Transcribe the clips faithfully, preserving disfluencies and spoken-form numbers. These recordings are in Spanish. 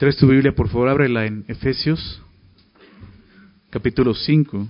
¿Traes tu Biblia? Por favor, ábrela en Efesios, capítulo cinco.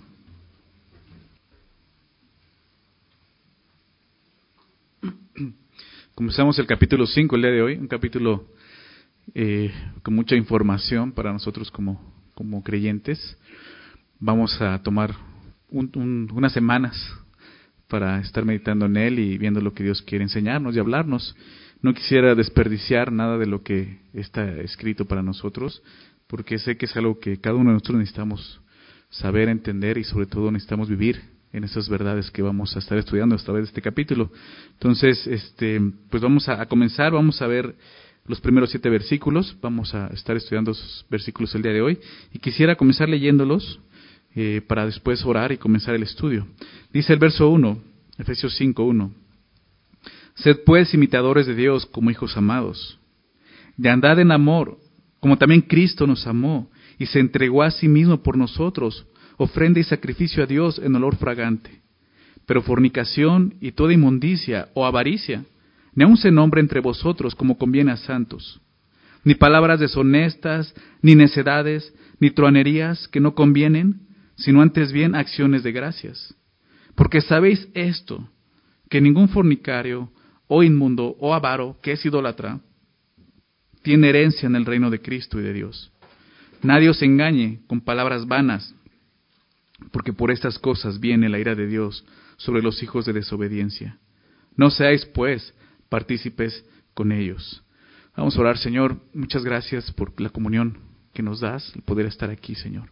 Comenzamos el capítulo cinco el día de hoy, un capítulo eh, con mucha información para nosotros como, como creyentes. Vamos a tomar un, un, unas semanas para estar meditando en él y viendo lo que Dios quiere enseñarnos y hablarnos. No quisiera desperdiciar nada de lo que está escrito para nosotros, porque sé que es algo que cada uno de nosotros necesitamos saber, entender y sobre todo necesitamos vivir en esas verdades que vamos a estar estudiando a través de este capítulo. Entonces, este, pues vamos a, a comenzar, vamos a ver los primeros siete versículos, vamos a estar estudiando esos versículos el día de hoy, y quisiera comenzar leyéndolos eh, para después orar y comenzar el estudio. Dice el verso uno, Efesios cinco uno. Sed pues imitadores de Dios como hijos amados, de andad en amor, como también Cristo nos amó y se entregó a sí mismo por nosotros, ofrenda y sacrificio a Dios en olor fragante. Pero fornicación y toda inmundicia o avaricia, ni aun se nombre entre vosotros como conviene a santos, ni palabras deshonestas, ni necedades, ni truanerías que no convienen, sino antes bien acciones de gracias. Porque sabéis esto, que ningún fornicario, o inmundo, o avaro, que es idólatra, tiene herencia en el reino de Cristo y de Dios. Nadie os engañe con palabras vanas, porque por estas cosas viene la ira de Dios sobre los hijos de desobediencia. No seáis, pues, partícipes con ellos. Vamos a orar. Señor, muchas gracias por la comunión que nos das, el poder estar aquí, Señor.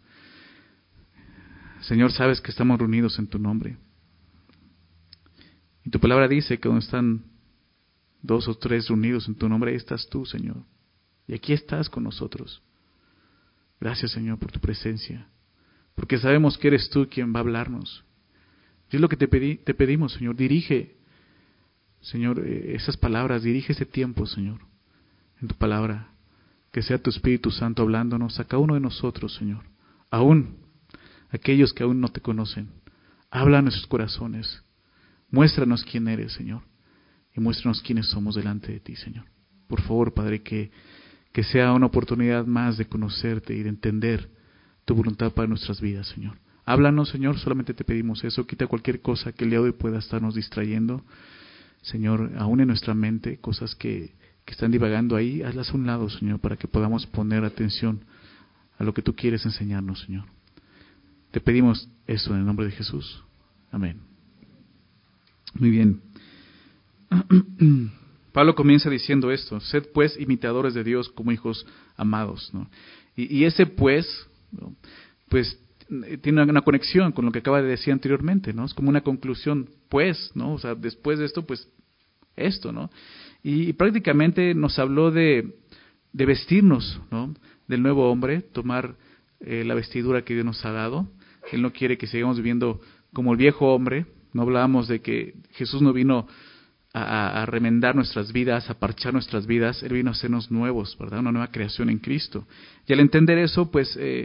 Señor, sabes que estamos reunidos en tu nombre. Y tu palabra dice que donde están dos o tres reunidos en tu nombre, ahí estás tú, Señor. Y aquí estás con nosotros. Gracias, Señor, por tu presencia. Porque sabemos que eres tú quien va a hablarnos. Y es lo que te, pedí, te pedimos, Señor. Dirige, Señor, esas palabras. Dirige ese tiempo, Señor, en tu palabra. Que sea tu Espíritu Santo hablándonos a cada uno de nosotros, Señor. Aún aquellos que aún no te conocen. Habla a nuestros corazones. Muéstranos quién eres, Señor. Y muéstranos quiénes somos delante de ti, Señor. Por favor, Padre, que, que sea una oportunidad más de conocerte y de entender tu voluntad para nuestras vidas, Señor. Háblanos, Señor, solamente te pedimos eso. Quita cualquier cosa que el día de hoy pueda estarnos distrayendo, Señor, aún en nuestra mente, cosas que, que están divagando ahí, hazlas a un lado, Señor, para que podamos poner atención a lo que tú quieres enseñarnos, Señor. Te pedimos eso en el nombre de Jesús. Amén. Muy bien. Pablo comienza diciendo esto: sed pues imitadores de Dios como hijos amados, ¿no? Y, y ese pues, ¿no? Pues tiene una conexión con lo que acaba de decir anteriormente, ¿no? Es como una conclusión, pues, ¿no? O sea, después de esto, pues, esto, ¿no? Y, y prácticamente nos habló de, de vestirnos, ¿no? Del nuevo hombre, tomar eh, la vestidura que Dios nos ha dado. Él no quiere que sigamos viviendo como el viejo hombre. No hablábamos de que Jesús no vino a, a remendar nuestras vidas, a parchar nuestras vidas. Él vino a hacernos nuevos, ¿verdad? Una nueva creación en Cristo. Y al entender eso, pues, eh,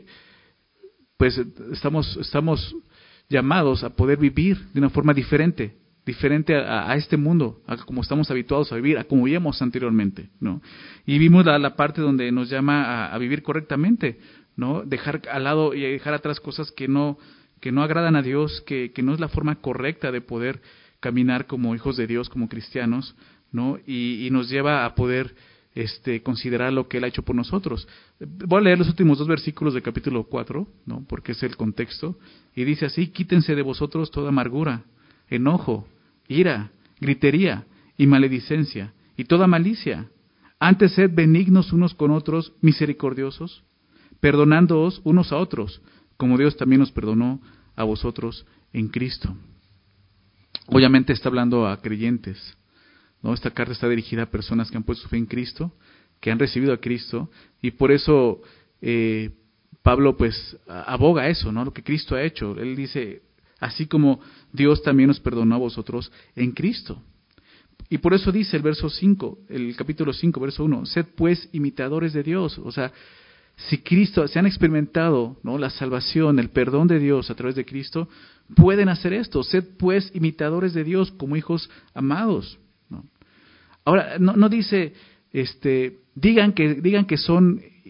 pues estamos, estamos llamados a poder vivir de una forma diferente, diferente a, a este mundo, a como estamos habituados a vivir, a como vivíamos anteriormente, ¿no? Y vimos la, la parte donde nos llama a, a vivir correctamente, ¿no? Dejar al lado y dejar atrás cosas que no, que no agradan a Dios, que, que no es la forma correcta de poder caminar como hijos de Dios, como cristianos, ¿no? Y, y nos lleva a poder este, considerar lo que Él ha hecho por nosotros. Voy a leer los últimos dos versículos del capítulo cuatro, ¿no? Porque es el contexto. Y dice así: quítense de vosotros toda amargura, enojo, ira, gritería y maledicencia, y toda malicia. Antes sed benignos unos con otros, misericordiosos, perdonándoos unos a otros, como Dios también nos perdonó a vosotros en Cristo. Obviamente está hablando a creyentes, ¿no? Esta carta está dirigida a personas que han puesto su fe en Cristo, que han recibido a Cristo, y por eso eh, Pablo pues aboga eso, ¿no? Lo que Cristo ha hecho. Él dice, así como Dios también nos perdonó a vosotros en Cristo. Y por eso dice el verso cinco, el capítulo cinco, verso uno, sed pues imitadores de Dios. O sea, si Cristo, se han experimentado, ¿no?, la salvación, el perdón de Dios a través de Cristo, pueden hacer esto. Sed pues imitadores de Dios como hijos amados, ¿no? Ahora, no, no dice, este, digan que, digan que son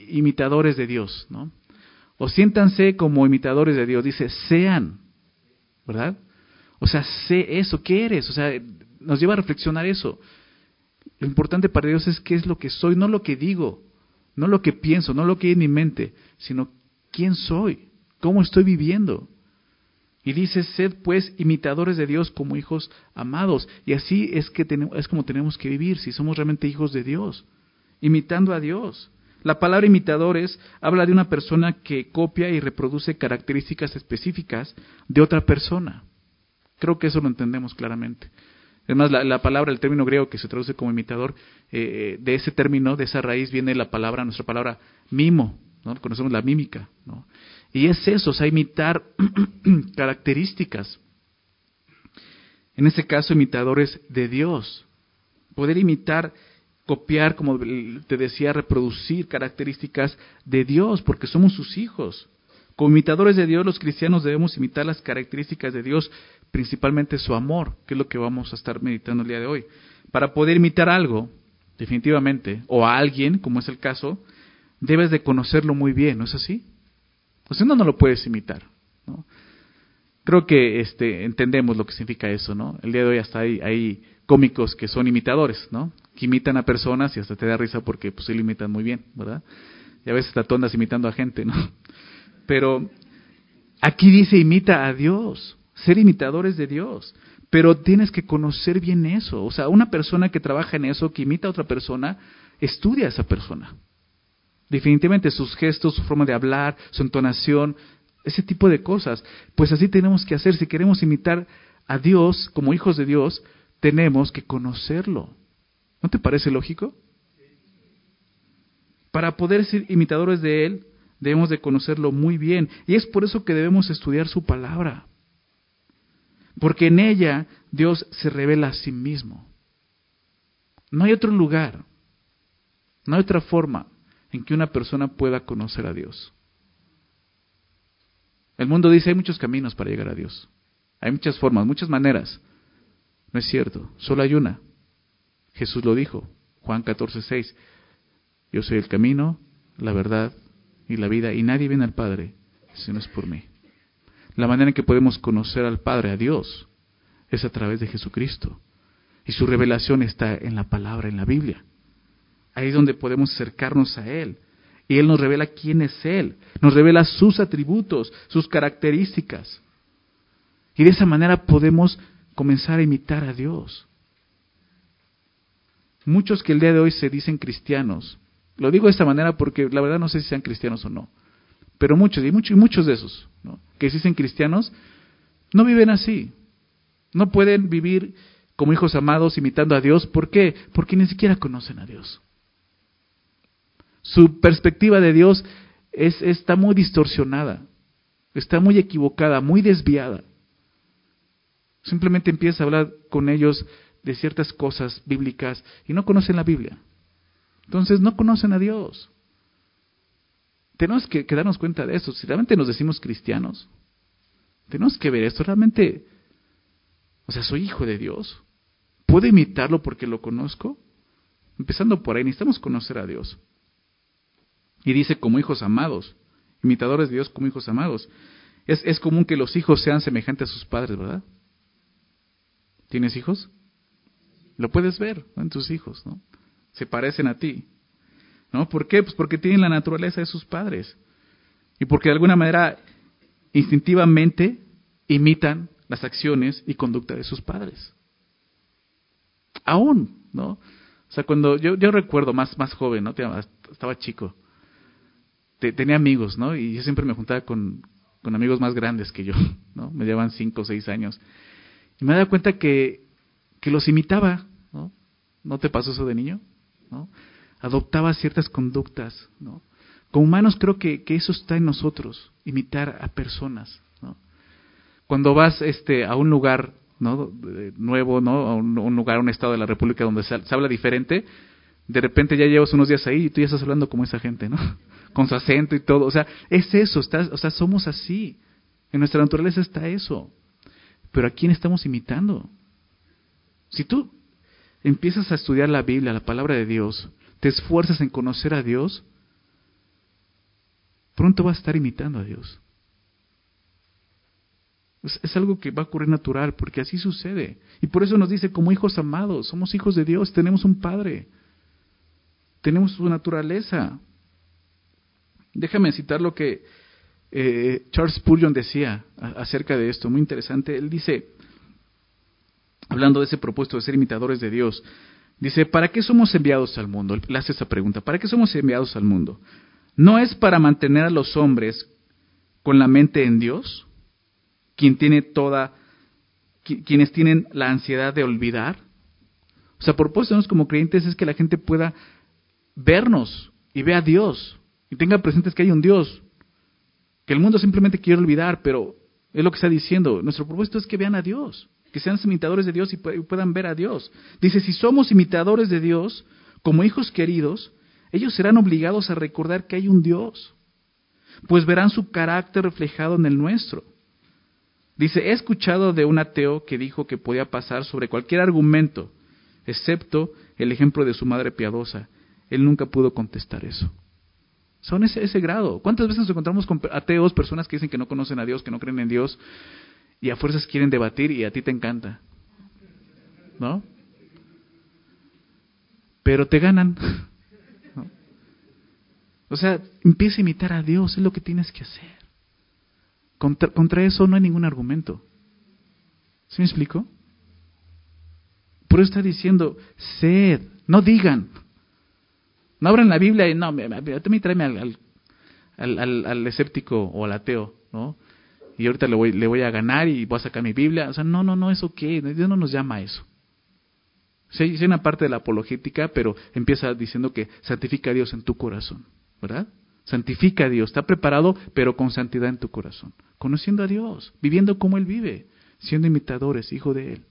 imitadores de Dios, ¿no? O siéntanse como imitadores de Dios. Dice, sean, ¿verdad? O sea, sé eso, ¿qué eres? O sea, nos lleva a reflexionar eso. Lo importante para Dios es qué es lo que soy, no lo que digo, no lo que pienso, no lo que hay en mi mente, sino quién soy, cómo estoy viviendo. Y dice, sed pues imitadores de Dios como hijos amados. Y así es, que tenemos, es como tenemos que vivir, si somos realmente hijos de Dios, imitando a Dios. La palabra imitadores habla de una persona que copia y reproduce características específicas de otra persona. Creo que eso lo entendemos claramente. Además, la, la palabra, el término griego que se traduce como imitador, eh, de ese término, de esa raíz viene la palabra, nuestra palabra mimo, ¿no? Conocemos la mímica, ¿no? Y es eso, o sea, imitar características. En este caso, imitadores de Dios. Poder imitar, copiar, como te decía, reproducir características de Dios, porque somos sus hijos. Como imitadores de Dios, los cristianos debemos imitar las características de Dios, principalmente su amor, que es lo que vamos a estar meditando el día de hoy. Para poder imitar algo, definitivamente, o a alguien, como es el caso, debes de conocerlo muy bien, ¿no es así? O sea, no, no lo puedes imitar, ¿no? Creo que este, entendemos lo que significa eso, ¿no? El día de hoy hasta hay, hay cómicos que son imitadores, ¿no? Que imitan a personas y hasta te da risa porque pues sí lo imitan muy bien, ¿verdad? Y a veces hasta tú andas imitando a gente, ¿no? Pero aquí dice imita a Dios, ser imitadores de Dios. Pero tienes que conocer bien eso. O sea, una persona que trabaja en eso, que imita a otra persona, estudia a esa persona. Definitivamente sus gestos, su forma de hablar, su entonación, ese tipo de cosas. Pues así tenemos que hacer. Si queremos imitar a Dios como hijos de Dios, tenemos que conocerlo. ¿No te parece lógico? Para poder ser imitadores de Él, debemos de conocerlo muy bien. Y es por eso que debemos estudiar su palabra. Porque en ella Dios se revela a sí mismo. No hay otro lugar, no hay otra forma en que una persona pueda conocer a Dios. El mundo dice, hay muchos caminos para llegar a Dios. Hay muchas formas, muchas maneras. No es cierto, solo hay una. Jesús lo dijo, Juan catorce seis. Yo soy el camino, la verdad y la vida, y nadie viene al Padre si no es por mí. La manera en que podemos conocer al Padre, a Dios, es a través de Jesucristo. Y su revelación está en la palabra, en la Biblia. Ahí es donde podemos acercarnos a Él. Y Él nos revela quién es Él. Nos revela sus atributos, sus características. Y de esa manera podemos comenzar a imitar a Dios. Muchos que el día de hoy se dicen cristianos, lo digo de esta manera porque la verdad no sé si sean cristianos o no, pero muchos, y muchos, y muchos de esos, ¿no?, que se dicen cristianos, no viven así. No pueden vivir como hijos amados imitando a Dios. ¿Por qué? Porque ni siquiera conocen a Dios. Su perspectiva de Dios es, está muy distorsionada, está muy equivocada, muy desviada. Simplemente empieza a hablar con ellos de ciertas cosas bíblicas y no conocen la Biblia. Entonces no conocen a Dios. Tenemos que, que darnos cuenta de eso. Si realmente nos decimos cristianos, tenemos que ver esto. Realmente, o sea, soy hijo de Dios. ¿Puedo imitarlo porque lo conozco? Empezando por ahí, necesitamos conocer a Dios. Y dice como hijos amados, imitadores de Dios como hijos amados. Es, es común que los hijos sean semejantes a sus padres, ¿verdad? ¿Tienes hijos? Lo puedes ver, ¿no?, en tus hijos, ¿no? Se parecen a ti, ¿no? ¿Por qué? Pues porque tienen la naturaleza de sus padres. Y porque de alguna manera, instintivamente, imitan las acciones y conducta de sus padres. Aún, ¿no? O sea, cuando yo, yo recuerdo más, más joven, ¿no? Estaba chico. Tenía amigos, ¿no? Y yo siempre me juntaba con, con amigos más grandes que yo, ¿no? Me llevaban cinco o seis años. Y me daba cuenta que, que los imitaba, ¿no? ¿No te pasó eso de niño? ¿No? Adoptaba ciertas conductas, ¿no? Como humanos creo que, que eso está en nosotros, imitar a personas, ¿no? Cuando vas este, a un lugar, ¿no?, nuevo, ¿no?, a un, un lugar, a un estado de la República donde se, se habla diferente, de repente ya llevas unos días ahí y tú ya estás hablando como esa gente, ¿no? Con su acento y todo. O sea, es eso, estás, o sea, somos así. En nuestra naturaleza está eso. Pero ¿a quién estamos imitando? Si tú empiezas a estudiar la Biblia, la palabra de Dios, te esfuerzas en conocer a Dios, pronto vas a estar imitando a Dios. Es, es algo que va a ocurrir natural, porque así sucede. Y por eso nos dice, como hijos amados, somos hijos de Dios, tenemos un Padre. Tenemos su naturaleza. Déjame citar lo que eh, Charles Spurgeon decía acerca de esto, muy interesante. Él dice, hablando de ese propósito de ser imitadores de Dios, dice, ¿para qué somos enviados al mundo? Él hace esa pregunta, ¿para qué somos enviados al mundo? ¿No es para mantener a los hombres con la mente en Dios? Quien tiene toda, quienes tienen la ansiedad de olvidar. O sea, propósito de nosotros como creyentes es que la gente pueda vernos y vea a Dios y tenga presentes que hay un Dios, que el mundo simplemente quiere olvidar, pero es lo que está diciendo. Nuestro propósito es que vean a Dios, que sean imitadores de Dios y puedan ver a Dios. Dice, si somos imitadores de Dios, como hijos queridos, ellos serán obligados a recordar que hay un Dios, pues verán su carácter reflejado en el nuestro. Dice, he escuchado de un ateo que dijo que podía pasar sobre cualquier argumento, excepto el ejemplo de su madre piadosa. Él nunca pudo contestar eso. Son ese, ese grado. ¿Cuántas veces nos encontramos con ateos, personas que dicen que no conocen a Dios, que no creen en Dios, y a fuerzas quieren debatir y a ti te encanta? ¿No? Pero te ganan. ¿No? O sea, empieza a imitar a Dios, es lo que tienes que hacer. Contra, contra eso no hay ningún argumento. ¿Sí me explico? Por eso está diciendo, sed, no digan. No abran la Biblia y no, también tráeme al, al, al, al, al escéptico o al ateo, ¿no? Y ahorita le voy, le voy a ganar y voy a sacar mi Biblia. O sea, no, no, no, ¿eso qué? Dios no nos llama a eso. Sí, hay una parte de la apologética, pero empieza diciendo que santifica a Dios en tu corazón, ¿verdad? Santifica a Dios, está preparado, pero con santidad en tu corazón. Conociendo a Dios, viviendo como Él vive, siendo imitadores, hijo de Él.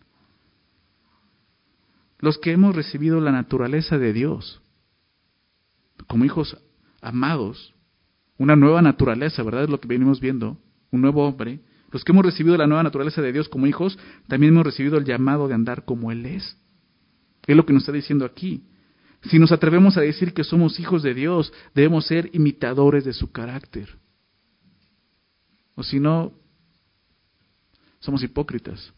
Los que hemos recibido la naturaleza de Dios, como hijos amados, una nueva naturaleza, ¿verdad? Es lo que venimos viendo, un nuevo hombre. Los que hemos recibido la nueva naturaleza de Dios como hijos, también hemos recibido el llamado de andar como Él es. Es lo que nos está diciendo aquí. Si nos atrevemos a decir que somos hijos de Dios, debemos ser imitadores de su carácter. O si no, somos hipócritas.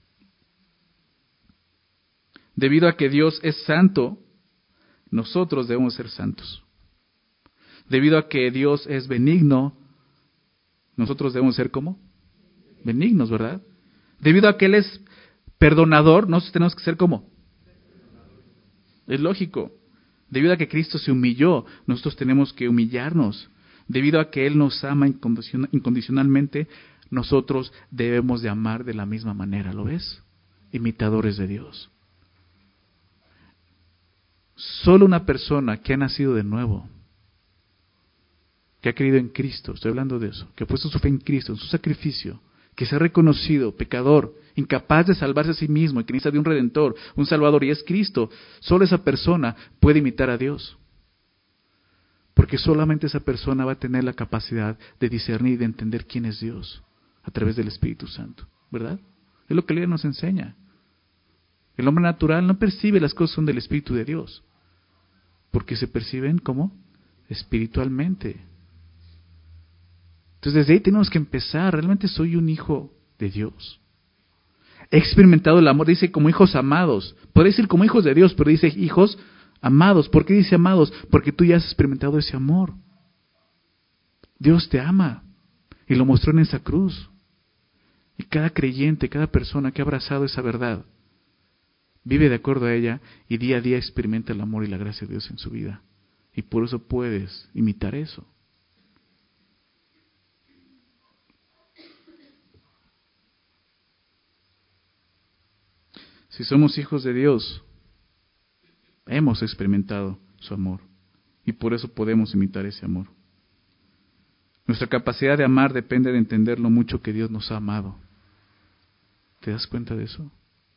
Debido a que Dios es santo, nosotros debemos ser santos. Debido a que Dios es benigno, nosotros debemos ser ¿cómo? Benignos, ¿verdad? Debido a que Él es perdonador, nosotros tenemos que ser ¿cómo? Es lógico. Debido a que Cristo se humilló, nosotros tenemos que humillarnos. Debido a que Él nos ama incondicionalmente, nosotros debemos de amar de la misma manera, ¿lo ves? Imitadores de Dios. Solo una persona que ha nacido de nuevo, que ha creído en Cristo, estoy hablando de eso, que ha puesto su fe en Cristo, en su sacrificio, que se ha reconocido pecador, incapaz de salvarse a sí mismo y que necesita de un Redentor, un Salvador, y es Cristo, solo esa persona puede imitar a Dios. Porque solamente esa persona va a tener la capacidad de discernir y de entender quién es Dios a través del Espíritu Santo, ¿verdad? Es lo que la Biblia nos enseña. El hombre natural no percibe las cosas que son del Espíritu de Dios, porque se perciben como espiritualmente. Entonces desde ahí tenemos que empezar. ¿Realmente soy un hijo de Dios? He experimentado el amor, dice como hijos amados. Puede decir como hijos de Dios, pero dice hijos amados. ¿Por qué dice amados? Porque tú ya has experimentado ese amor. Dios te ama y lo mostró en esa cruz. Y cada creyente, cada persona que ha abrazado esa verdad, vive de acuerdo a ella y día a día experimenta el amor y la gracia de Dios en su vida. Y por eso puedes imitar eso. Si somos hijos de Dios, hemos experimentado su amor y por eso podemos imitar ese amor. Nuestra capacidad de amar depende de entender lo mucho que Dios nos ha amado. ¿Te das cuenta de eso?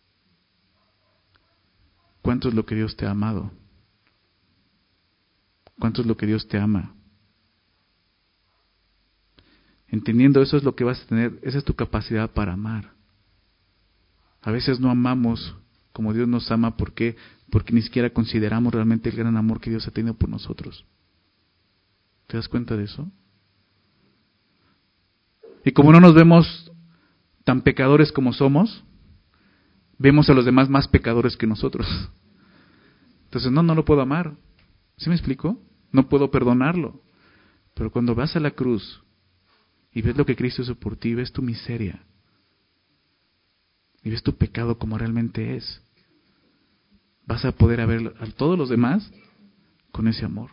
¿Cuánto es lo que Dios te ha amado? ¿Cuánto es lo que Dios te ama? Entendiendo eso es lo que vas a tener, esa es tu capacidad para amar. A veces no amamos como Dios nos ama, ¿por qué? Porque ni siquiera consideramos realmente el gran amor que Dios ha tenido por nosotros. ¿Te das cuenta de eso? Y como no nos vemos tan pecadores como somos, vemos a los demás más pecadores que nosotros. Entonces, no, no lo puedo amar. ¿Sí me explico? No puedo perdonarlo. Pero cuando vas a la cruz y ves lo que Cristo hizo por ti, ves tu miseria y ves tu pecado como realmente es, vas a poder ver a todos los demás con ese amor.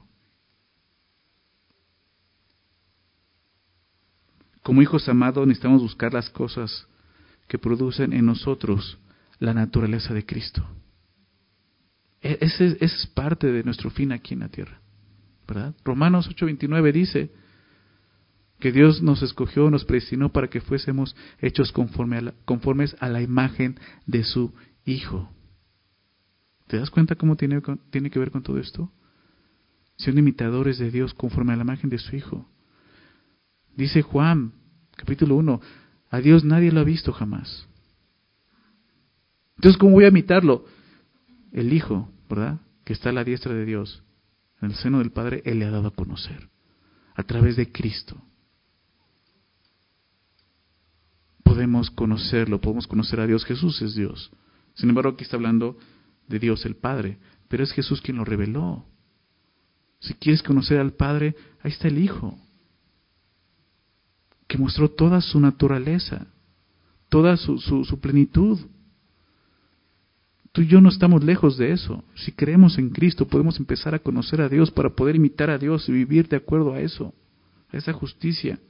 Como hijos amados necesitamos buscar las cosas que producen en nosotros la naturaleza de Cristo. Ese, ese es parte de nuestro fin aquí en la tierra, ¿verdad? Romanos ocho veintinueve dice que Dios nos escogió, nos predestinó para que fuésemos hechos conforme a la, conformes a la imagen de su Hijo. ¿Te das cuenta cómo tiene, tiene que ver con todo esto? Siendo imitadores de Dios conforme a la imagen de su Hijo. Dice Juan, capítulo uno, a Dios nadie lo ha visto jamás. Entonces, ¿cómo voy a imitarlo? El Hijo, ¿verdad? Que está a la diestra de Dios, en el seno del Padre, Él le ha dado a conocer, a través de Cristo. Podemos conocerlo, podemos conocer a Dios. Jesús es Dios. Sin embargo, aquí está hablando de Dios el Padre, pero es Jesús quien lo reveló. Si quieres conocer al Padre, ahí está el Hijo, que mostró toda su naturaleza, toda su, su, su plenitud. Tú y yo no estamos lejos de eso. Si creemos en Cristo, podemos empezar a conocer a Dios para poder imitar a Dios y vivir de acuerdo a eso, a esa justicia.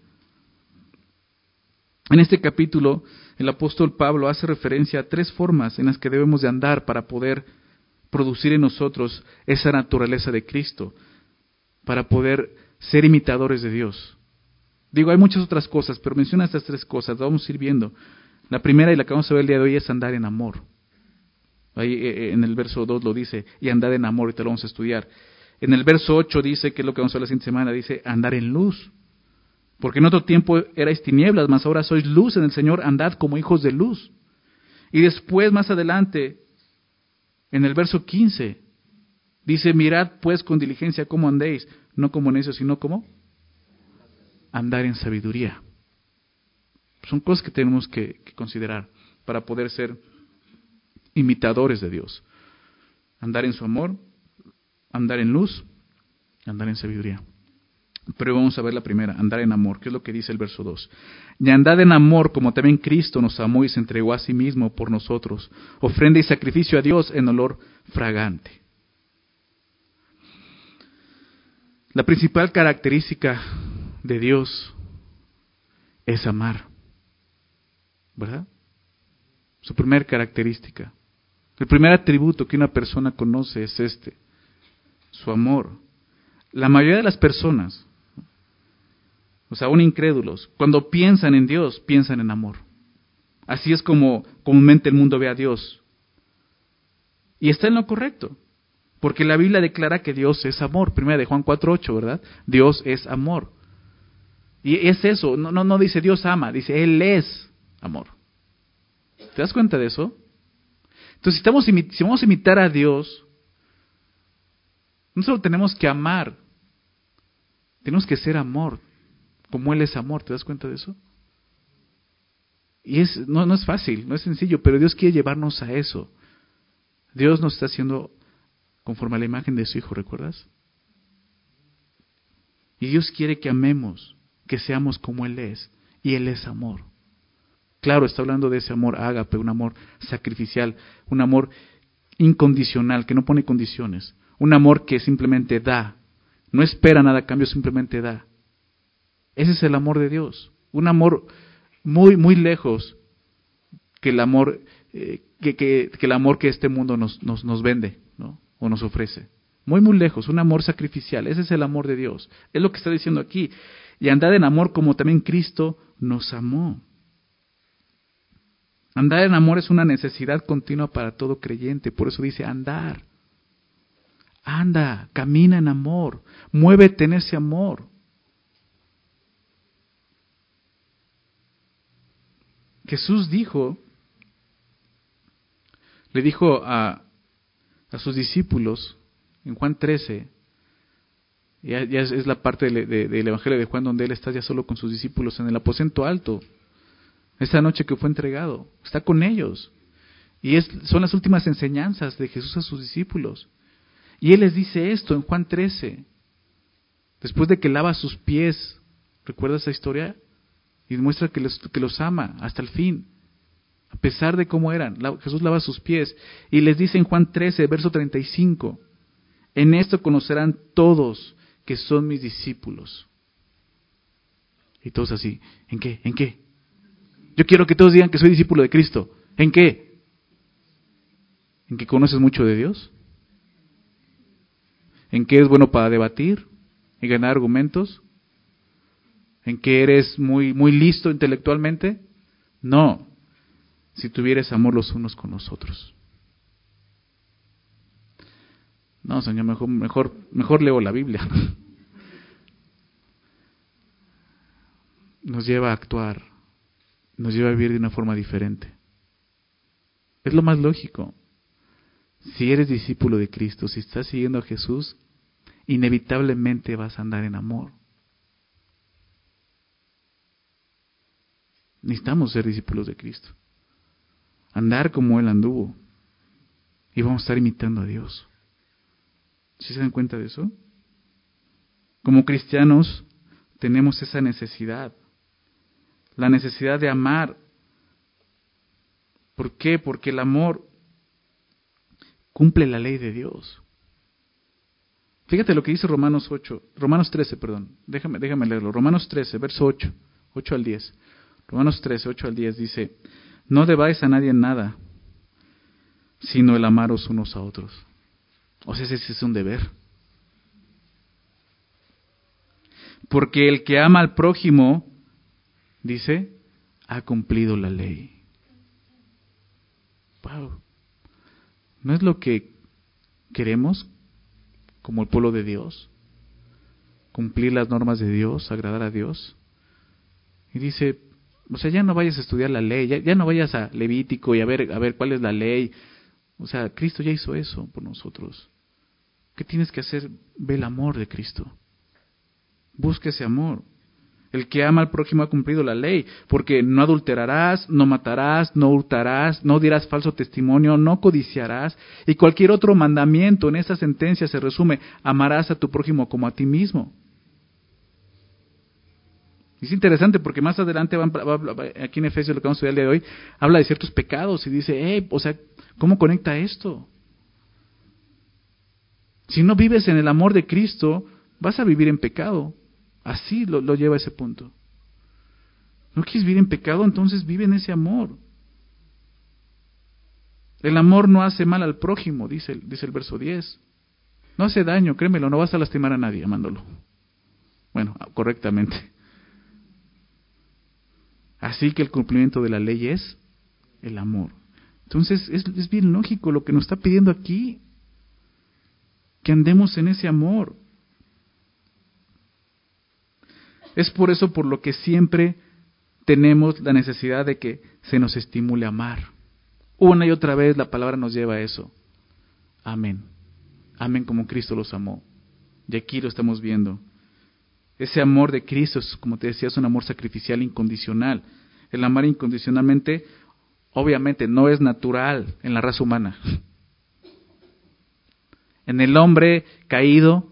En este capítulo, el apóstol Pablo hace referencia a tres formas en las que debemos de andar para poder producir en nosotros esa naturaleza de Cristo, para poder ser imitadores de Dios. Digo, hay muchas otras cosas, pero menciona estas tres cosas, vamos a ir viendo. La primera y la que vamos a ver el día de hoy es andar en amor. Ahí en el verso dos lo dice, y andar en amor, y te lo vamos a estudiar. En el verso ocho dice, que es lo que vamos a ver la siguiente semana, dice andar en luz. Porque en otro tiempo erais tinieblas, mas ahora sois luz en el Señor, andad como hijos de luz. Y después, más adelante, en el verso quince, dice, mirad pues con diligencia cómo andéis, no como necios, sino como andar en sabiduría. Son cosas que tenemos que, que considerar para poder ser imitadores de Dios. Andar en su amor, andar en luz, andar en sabiduría. Pero vamos a ver la primera, andar en amor, que es lo que dice el verso dos. Y andad en amor como también Cristo nos amó y se entregó a sí mismo por nosotros, ofrenda y sacrificio a Dios en olor fragante. La principal característica de Dios es amar, ¿verdad? Su primera característica. El primer atributo que una persona conoce es este, su amor. La mayoría de las personas, o sea, aún incrédulos, cuando piensan en Dios, piensan en amor. Así es como comúnmente el mundo ve a Dios. Y está en lo correcto, porque la Biblia declara que Dios es amor. Primera de Juan cuatro ocho, ¿verdad? Dios es amor. Y es eso, no, no, no dice Dios ama, dice Él es amor. ¿Te das cuenta de eso? Entonces, si, estamos, si vamos a imitar a Dios, no solo tenemos que amar, tenemos que ser amor, como Él es amor. ¿Te das cuenta de eso? Y es, no, no es fácil, no es sencillo, pero Dios quiere llevarnos a eso. Dios nos está haciendo conforme a la imagen de su Hijo, ¿recuerdas? Y Dios quiere que amemos, que seamos como Él es, y Él es amor. Claro, está hablando de ese amor ágape, un amor sacrificial, un amor incondicional, que no pone condiciones, un amor que simplemente da, no espera nada a cambio, simplemente da. Ese es el amor de Dios, un amor muy, muy lejos que el amor, eh, que, que, que el amor que este mundo nos, nos, nos vende, ¿no? O nos ofrece. Muy, muy lejos, un amor sacrificial, ese es el amor de Dios. Es lo que está diciendo aquí. Y andad en amor como también Cristo nos amó. Andar en amor es una necesidad continua para todo creyente, por eso dice andar. Anda, camina en amor, muévete en ese amor. Jesús dijo, le dijo a, a sus discípulos en Juan trece, Ya, ya es, es la parte del, de, del Evangelio de Juan donde él está ya solo con sus discípulos en el aposento alto. Esa noche que fue entregado, está con ellos. Y es, son las últimas enseñanzas de Jesús a sus discípulos. Y él les dice esto en Juan trece. Después de que lava sus pies, ¿recuerda esa historia? Y demuestra que los, que los ama hasta el fin. A pesar de cómo eran, Jesús lava sus pies. Y les dice en Juan trece, verso treinta y cinco. En esto conocerán todos que son mis discípulos. Y todos así, ¿en qué? ¿En qué? Yo quiero que todos digan que soy discípulo de Cristo. ¿En qué? ¿En que conoces mucho de Dios? ¿En que es bueno para debatir y ganar argumentos? ¿En que eres muy, muy listo intelectualmente? No, si tuvieres amor los unos con los otros. No, Señor, mejor, mejor, mejor leo la Biblia. Nos lleva a actuar, nos lleva a vivir de una forma diferente. Es lo más lógico. Si eres discípulo de Cristo, si estás siguiendo a Jesús, inevitablemente vas a andar en amor. Necesitamos ser discípulos de Cristo. Andar como Él anduvo. Y vamos a estar imitando a Dios. ¿Sí se dan cuenta de eso? Como cristianos tenemos esa necesidad. La necesidad de amar. ¿Por qué? Porque el amor cumple la ley de Dios. Fíjate lo que dice Romanos ocho, Romanos trece, perdón. Déjame, déjame leerlo. Romanos trece, verso ocho, ocho al diez. Romanos trece, ocho al diez dice: no debáis a nadie nada, sino el amaros unos a otros. O sea, ese es un deber. Porque el que ama al prójimo, dice, ha cumplido la ley. Wow. ¿No es lo que queremos como el pueblo de Dios? Cumplir las normas de Dios, agradar a Dios. Y dice, o sea, ya no vayas a estudiar la ley, ya, ya no vayas a Levítico y a ver, a ver cuál es la ley. O sea, Cristo ya hizo eso por nosotros. ¿Qué tienes que hacer? Ve el amor de Cristo. Busca ese amor. El que ama al prójimo ha cumplido la ley, porque no adulterarás, no matarás, no hurtarás, no dirás falso testimonio, no codiciarás, y cualquier otro mandamiento en esa sentencia se resume: amarás a tu prójimo como a ti mismo. Es interesante porque más adelante, van, va, va, aquí en Efesios, lo que vamos a estudiar el día de hoy, habla de ciertos pecados y dice, hey, o sea, ¿cómo conecta esto? Si no vives en el amor de Cristo, vas a vivir en pecado. Así lo, lo lleva a ese punto. ¿No quieres vivir en pecado? Entonces vive en ese amor. El amor no hace mal al prójimo, dice, dice el verso diez. No hace daño, créemelo, no vas a lastimar a nadie amándolo. Bueno, correctamente. Así que el cumplimiento de la ley es el amor. Entonces es, es bien lógico lo que nos está pidiendo aquí. Que andemos en ese amor. Es por eso por lo que siempre tenemos la necesidad de que se nos estimule a amar. Una y otra vez la palabra nos lleva a eso. Amén. Amén como Cristo los amó. Y aquí lo estamos viendo. Ese amor de Cristo, es, como te decía, es un amor sacrificial incondicional. El amar incondicionalmente, obviamente, no es natural en la raza humana. En el hombre caído,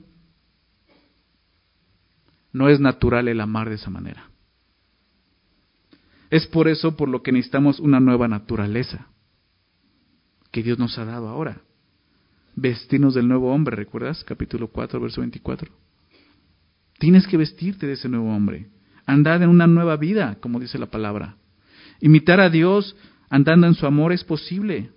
no es natural el amar de esa manera. Es por eso por lo que necesitamos una nueva naturaleza que Dios nos ha dado ahora. Vestirnos del nuevo hombre, ¿recuerdas? Capítulo cuatro, verso veinticuatro. Tienes que vestirte de ese nuevo hombre. Andar en una nueva vida, como dice la palabra. Imitar a Dios andando en su amor es posible.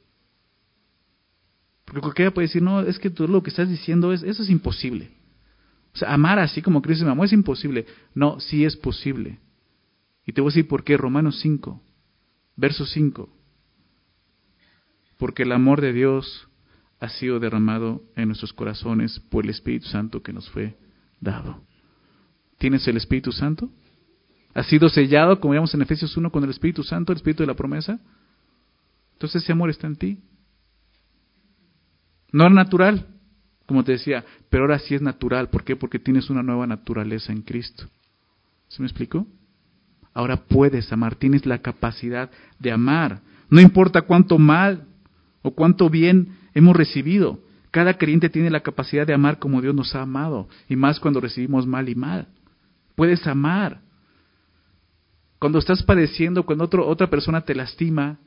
Porque cualquiera puede decir, no, es que tú lo que estás diciendo, es eso es imposible. O sea, amar así como Cristo me amó es imposible. No, sí es posible. Y te voy a decir por qué. Romanos cinco, verso cinco. Porque el amor de Dios ha sido derramado en nuestros corazones por el Espíritu Santo que nos fue dado. ¿Tienes el Espíritu Santo? ¿Has sido sellado, como vemos en Efesios uno, con el Espíritu Santo, el Espíritu de la promesa? Entonces ese amor está en ti. No es natural. Como te decía, pero ahora sí es natural. ¿Por qué? Porque tienes una nueva naturaleza en Cristo. ¿Se me explicó? Ahora puedes amar, tienes la capacidad de amar. No importa cuánto mal o cuánto bien hemos recibido. Cada creyente tiene la capacidad de amar como Dios nos ha amado. Y más cuando recibimos mal y mal. Puedes amar. Cuando estás padeciendo, cuando otro, otra persona te lastima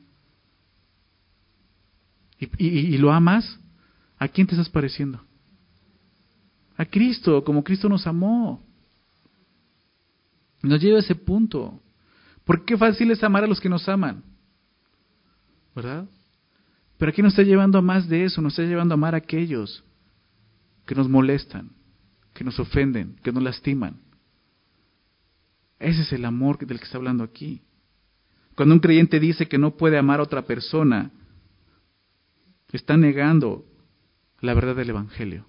y, y, y lo amas, ¿a quién te estás pareciendo? A Cristo, como Cristo nos amó. Nos lleva a ese punto. ¿Por qué fácil es amar a los que nos aman? ¿Verdad? Pero aquí nos está llevando a más de eso, nos está llevando a amar a aquellos que nos molestan, que nos ofenden, que nos lastiman. Ese es el amor del que está hablando aquí. Cuando un creyente dice que no puede amar a otra persona, está negando la verdad del Evangelio.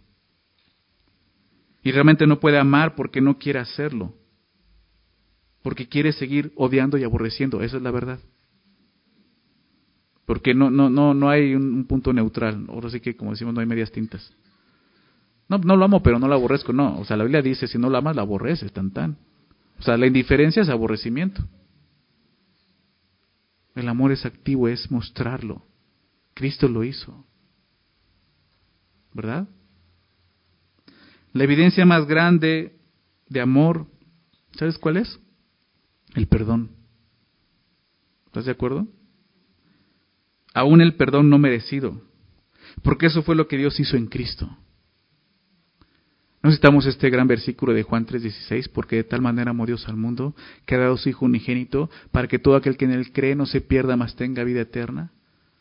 Y realmente no puede amar porque no quiere hacerlo. Porque quiere seguir odiando y aborreciendo. Esa es la verdad. Porque no, no, no, no hay un, un punto neutral. Ahora sí que, como decimos, no hay medias tintas. No, no lo amo, pero no lo aborrezco. No, o sea, la Biblia dice, si no lo amas, lo aborreces, tan tan. O sea, la indiferencia es aborrecimiento. El amor es activo, es mostrarlo. Cristo lo hizo. ¿Verdad? La evidencia más grande de amor, ¿sabes cuál es? El perdón. ¿Estás de acuerdo? Aún el perdón no merecido. Porque eso fue lo que Dios hizo en Cristo. No necesitamos este gran versículo de Juan tres dieciséis, porque de tal manera amó Dios al mundo, que ha dado su Hijo unigénito, para que todo aquel que en él cree no se pierda, mas tenga vida eterna.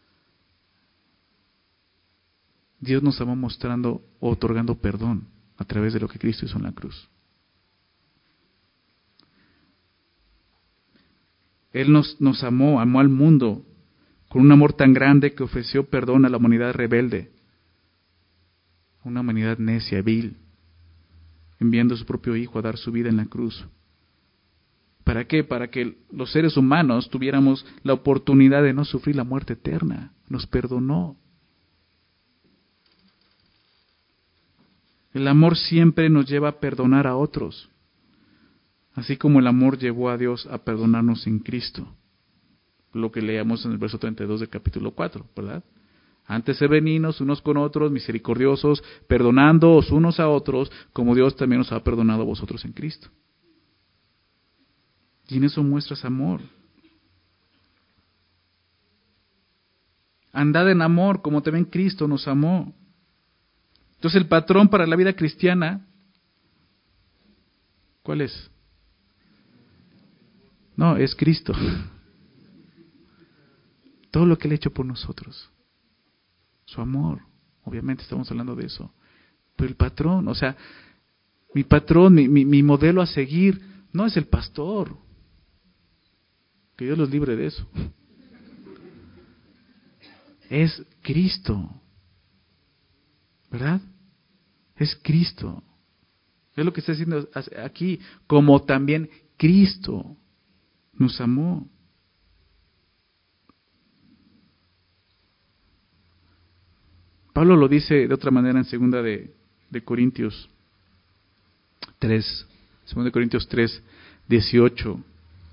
Dios nos amó mostrando o otorgando perdón a través de lo que Cristo hizo en la cruz. Él nos, nos amó, amó al mundo, con un amor tan grande que ofreció perdón a la humanidad rebelde, una humanidad necia, vil, enviando a su propio Hijo a dar su vida en la cruz. ¿Para qué? Para que los seres humanos tuviéramos la oportunidad de no sufrir la muerte eterna. Nos perdonó. El amor siempre nos lleva a perdonar a otros, así como el amor llevó a Dios a perdonarnos en Cristo. Lo que leíamos en el verso treinta y dos del capítulo cuatro, ¿verdad? Antes ser benignos unos con otros, misericordiosos, perdonándoos unos a otros, como Dios también os ha perdonado a vosotros en Cristo. Y en eso muestras amor. Andad en amor, como también Cristo nos amó. Entonces el patrón para la vida cristiana, ¿cuál es? No, es Cristo. Todo lo que Él ha hecho por nosotros. Su amor, obviamente estamos hablando de eso. Pero el patrón, o sea, mi patrón, mi, mi, mi modelo a seguir, no es el pastor. Que Dios los libre de eso. Es Cristo. ¿Verdad? Es Cristo. Es lo que está diciendo aquí, como también Cristo nos amó. Pablo lo dice de otra manera en segunda de, de Corintios tres, segunda de Corintios tres, dieciocho.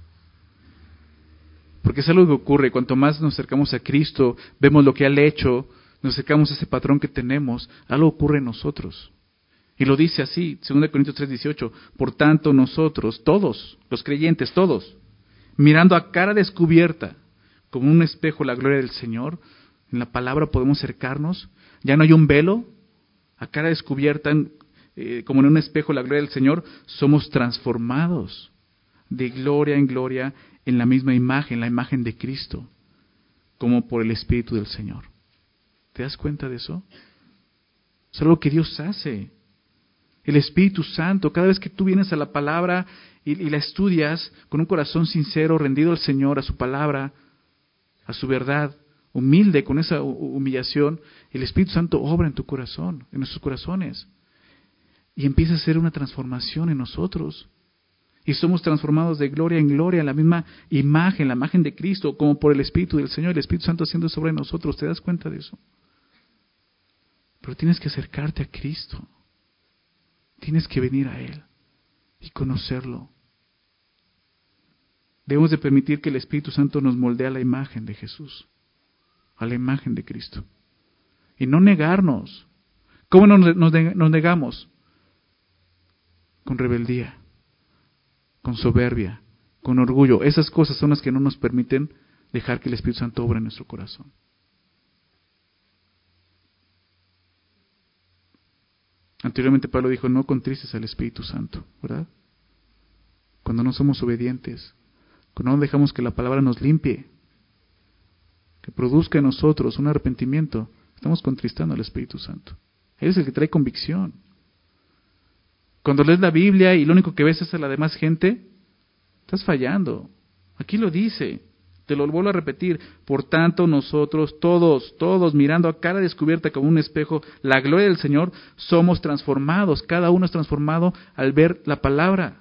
Porque es algo que ocurre, cuanto más nos acercamos a Cristo, vemos lo que Él ha hecho, nos acercamos a ese patrón que tenemos, algo ocurre en nosotros. Y lo dice así, segunda de Corintios tres, dieciocho, por tanto nosotros, todos, los creyentes, todos, mirando a cara descubierta, como un espejo la gloria del Señor, en la palabra podemos acercarnos, ya no hay un velo, a cara descubierta, eh, como en un espejo la gloria del Señor, somos transformados de gloria en gloria en la misma imagen, la imagen de Cristo, como por el Espíritu del Señor. ¿Te das cuenta de eso? Es algo que Dios hace. El Espíritu Santo, cada vez que tú vienes a la palabra y, y la estudias con un corazón sincero, rendido al Señor, a su palabra, a su verdad, humilde, con esa humillación, el Espíritu Santo obra en tu corazón, en nuestros corazones. Y empieza a hacer una transformación en nosotros. Y somos transformados de gloria en gloria, en la misma imagen, la imagen de Cristo, como por el Espíritu del Señor, el Espíritu Santo haciendo sobre nosotros. ¿Te das cuenta de eso? Pero tienes que acercarte a Cristo. Tienes que venir a Él y conocerlo. Debemos de permitir que el Espíritu Santo nos moldee a la imagen de Jesús, a la imagen de Cristo. Y no negarnos. ¿Cómo nos, nos, nos negamos? Con rebeldía, con soberbia, con orgullo. Esas cosas son las que no nos permiten dejar que el Espíritu Santo obre en nuestro corazón. Anteriormente Pablo dijo, no contristes al Espíritu Santo, ¿verdad? Cuando no somos obedientes, cuando no dejamos que la palabra nos limpie, que produzca en nosotros un arrepentimiento, estamos contristando al Espíritu Santo. Él es el que trae convicción. Cuando lees la Biblia y lo único que ves es a la demás gente, estás fallando. Aquí lo dice, te lo vuelvo a repetir. Por tanto, nosotros, todos, todos, mirando a cara descubierta como un espejo, la gloria del Señor, somos transformados. Cada uno es transformado al ver la palabra.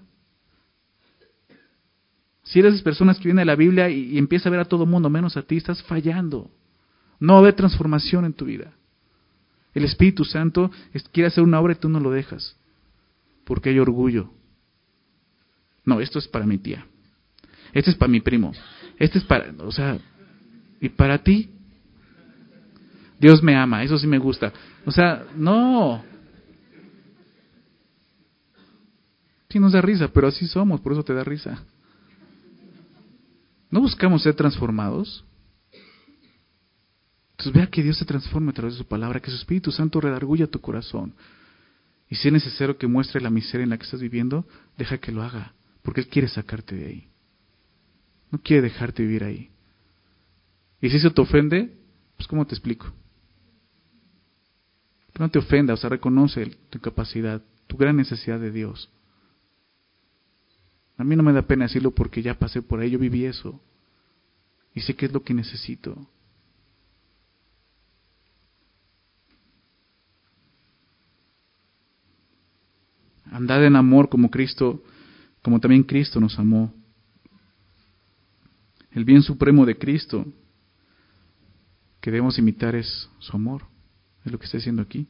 Si eres de esas personas que vienen a la Biblia y, y empieza a ver a todo mundo menos a ti, estás fallando. No va a haber transformación en tu vida. El Espíritu Santo es, quiere hacer una obra y tú no lo dejas. Porque hay orgullo. No, esto es para mi tía. Este es para mi primo. Este es para, o sea, ¿y para ti? Dios me ama, eso sí me gusta. O sea, no. Sí nos da risa, pero así somos, por eso te da risa. ¿No buscamos ser transformados? Entonces vea que Dios se transforme a través de su palabra, que su Espíritu Santo redarguya tu corazón. Y si es necesario que muestre la miseria en la que estás viviendo, deja que lo haga, porque Él quiere sacarte de ahí. No quiere dejarte vivir ahí. Y si eso te ofende, pues ¿cómo te explico? Que no te ofenda, o sea, reconoce tu capacidad, tu gran necesidad de Dios. A mí no me da pena decirlo porque ya pasé por ahí, yo viví eso. Y sé qué es lo que necesito. Andad en amor como Cristo, como también Cristo nos amó. El bien supremo de Cristo que debemos imitar es su amor. Es lo que está diciendo aquí.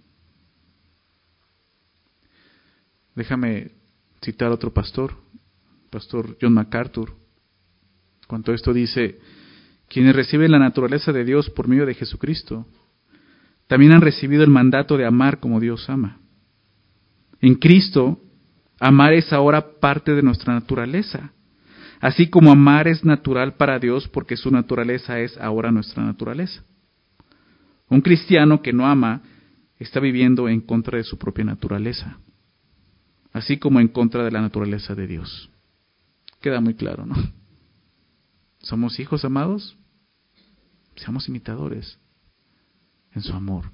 Déjame citar a otro pastor, pastor John MacArthur. Cuanto a esto dice, quienes reciben la naturaleza de Dios por medio de Jesucristo, también han recibido el mandato de amar como Dios ama. En Cristo, amar es ahora parte de nuestra naturaleza. Así como amar es natural para Dios porque su naturaleza es ahora nuestra naturaleza. Un cristiano que no ama está viviendo en contra de su propia naturaleza, así como en contra de la naturaleza de Dios. Queda muy claro, ¿no? ¿Somos hijos amados? Seamos imitadores en su amor.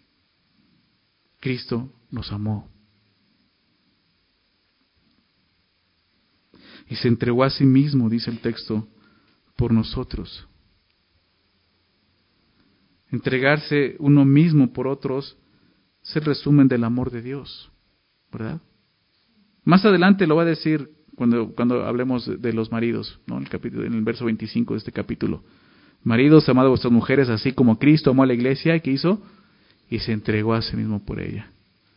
Cristo nos amó. Y se entregó a sí mismo, dice el texto, por nosotros. Entregarse uno mismo por otros es el resumen del amor de Dios, ¿verdad? Más adelante lo va a decir cuando, cuando hablemos de, de los maridos, ¿no? En el capítulo, en el verso veinticinco de este capítulo. Maridos, amad a vuestras mujeres así como Cristo amó a la iglesia, ¿y qué hizo? Y se entregó a sí mismo por ella.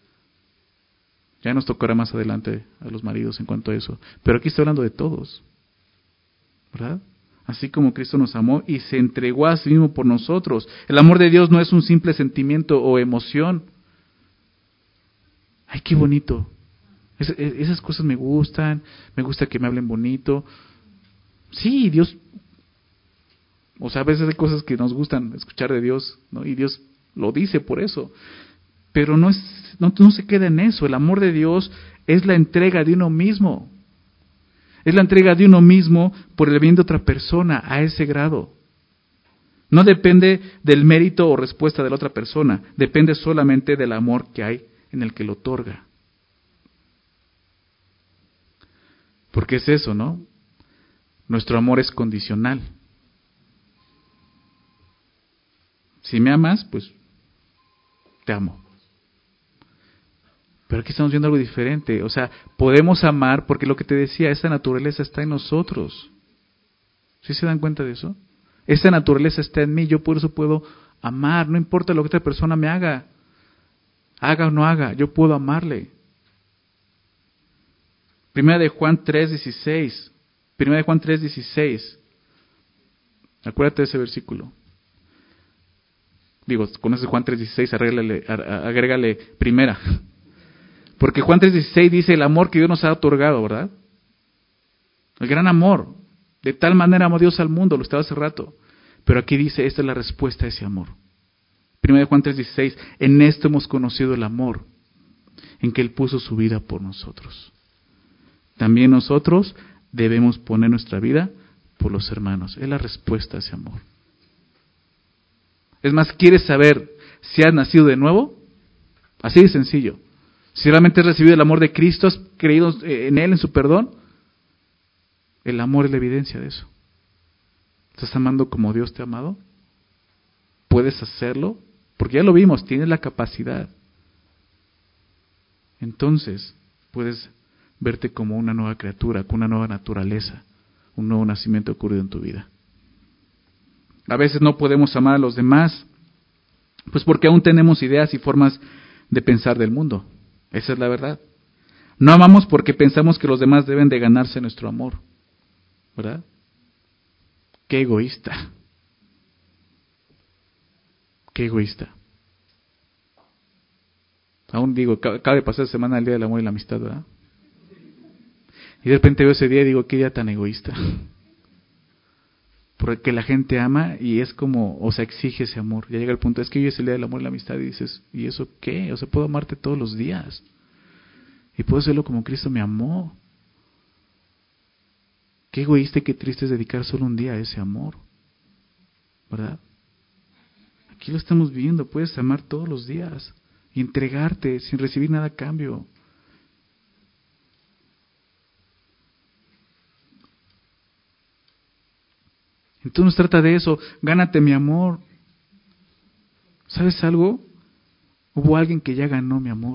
Ya nos tocará más adelante a los maridos en cuanto a eso. Pero aquí está hablando de todos, ¿verdad? Así como Cristo nos amó y se entregó a sí mismo por nosotros. El amor de Dios no es un simple sentimiento o emoción. Ay, qué bonito. Es, es, esas cosas me gustan. Me gusta que me hablen bonito. Sí, Dios. O sea, a veces hay cosas que nos gustan escuchar de Dios, ¿no? Y Dios lo dice por eso. Pero no, es, no, no se queda en eso. El amor de Dios es la entrega de uno mismo. Es la entrega de uno mismo por el bien de otra persona a ese grado. No depende del mérito o respuesta de la otra persona. Depende solamente del amor que hay en el que lo otorga. Porque es eso, ¿no? Nuestro amor es condicional. Si me amas, pues te amo. Pero aquí estamos viendo algo diferente. O sea, podemos amar porque lo que te decía, esa naturaleza está en nosotros. ¿Sí se dan cuenta de eso? Esa naturaleza está en mí, yo por eso puedo amar, no importa lo que otra persona me haga. haga o no haga, yo puedo amarle. Primera de Juan tres dieciséis. Primera de Juan tres dieciséis. Acuérdate de ese versículo. Digo, conoces Juan tres dieciséis, agrégale, agrégale primera. Porque Juan tres dieciséis dice el amor que Dios nos ha otorgado, ¿verdad? El gran amor. De tal manera amó Dios al mundo, lo estaba hace rato. Pero aquí dice, esta es la respuesta a ese amor. Primera de Juan tres dieciséis, en esto hemos conocido el amor, en que Él puso su vida por nosotros. También nosotros debemos poner nuestra vida por los hermanos. Es la respuesta a ese amor. Es más, ¿quieres saber si has nacido de nuevo? Así de sencillo. Si realmente has recibido el amor de Cristo, has creído en Él, en su perdón, el amor es la evidencia de eso. ¿Estás amando como Dios te ha amado? ¿Puedes hacerlo? Porque ya lo vimos, tienes la capacidad. Entonces, puedes verte como una nueva criatura, con una nueva naturaleza, un nuevo nacimiento ocurrido en tu vida. A veces no podemos amar a los demás, pues porque aún tenemos ideas y formas de pensar del mundo. Esa es la verdad. No amamos porque pensamos que los demás deben de ganarse nuestro amor, ¿verdad? Qué egoísta. Qué egoísta. Aún digo, acaba de pasar semana el Día del Amor y la Amistad, ¿verdad? Y de repente veo ese día y digo, qué día tan egoísta. Porque la gente ama y es como, o sea, exige ese amor. Ya llega el punto, es que hoy es el Día del Amor y la Amistad y dices, ¿y eso qué? O sea, puedo amarte todos los días. Y puedo hacerlo como Cristo me amó. Qué egoísta y qué triste es dedicar solo un día a ese amor, ¿verdad? Aquí lo estamos viendo, puedes amar todos los días y entregarte sin recibir nada a cambio. Entonces no se trata de eso, gánate mi amor. ¿Sabes algo? Hubo alguien que ya ganó mi amor.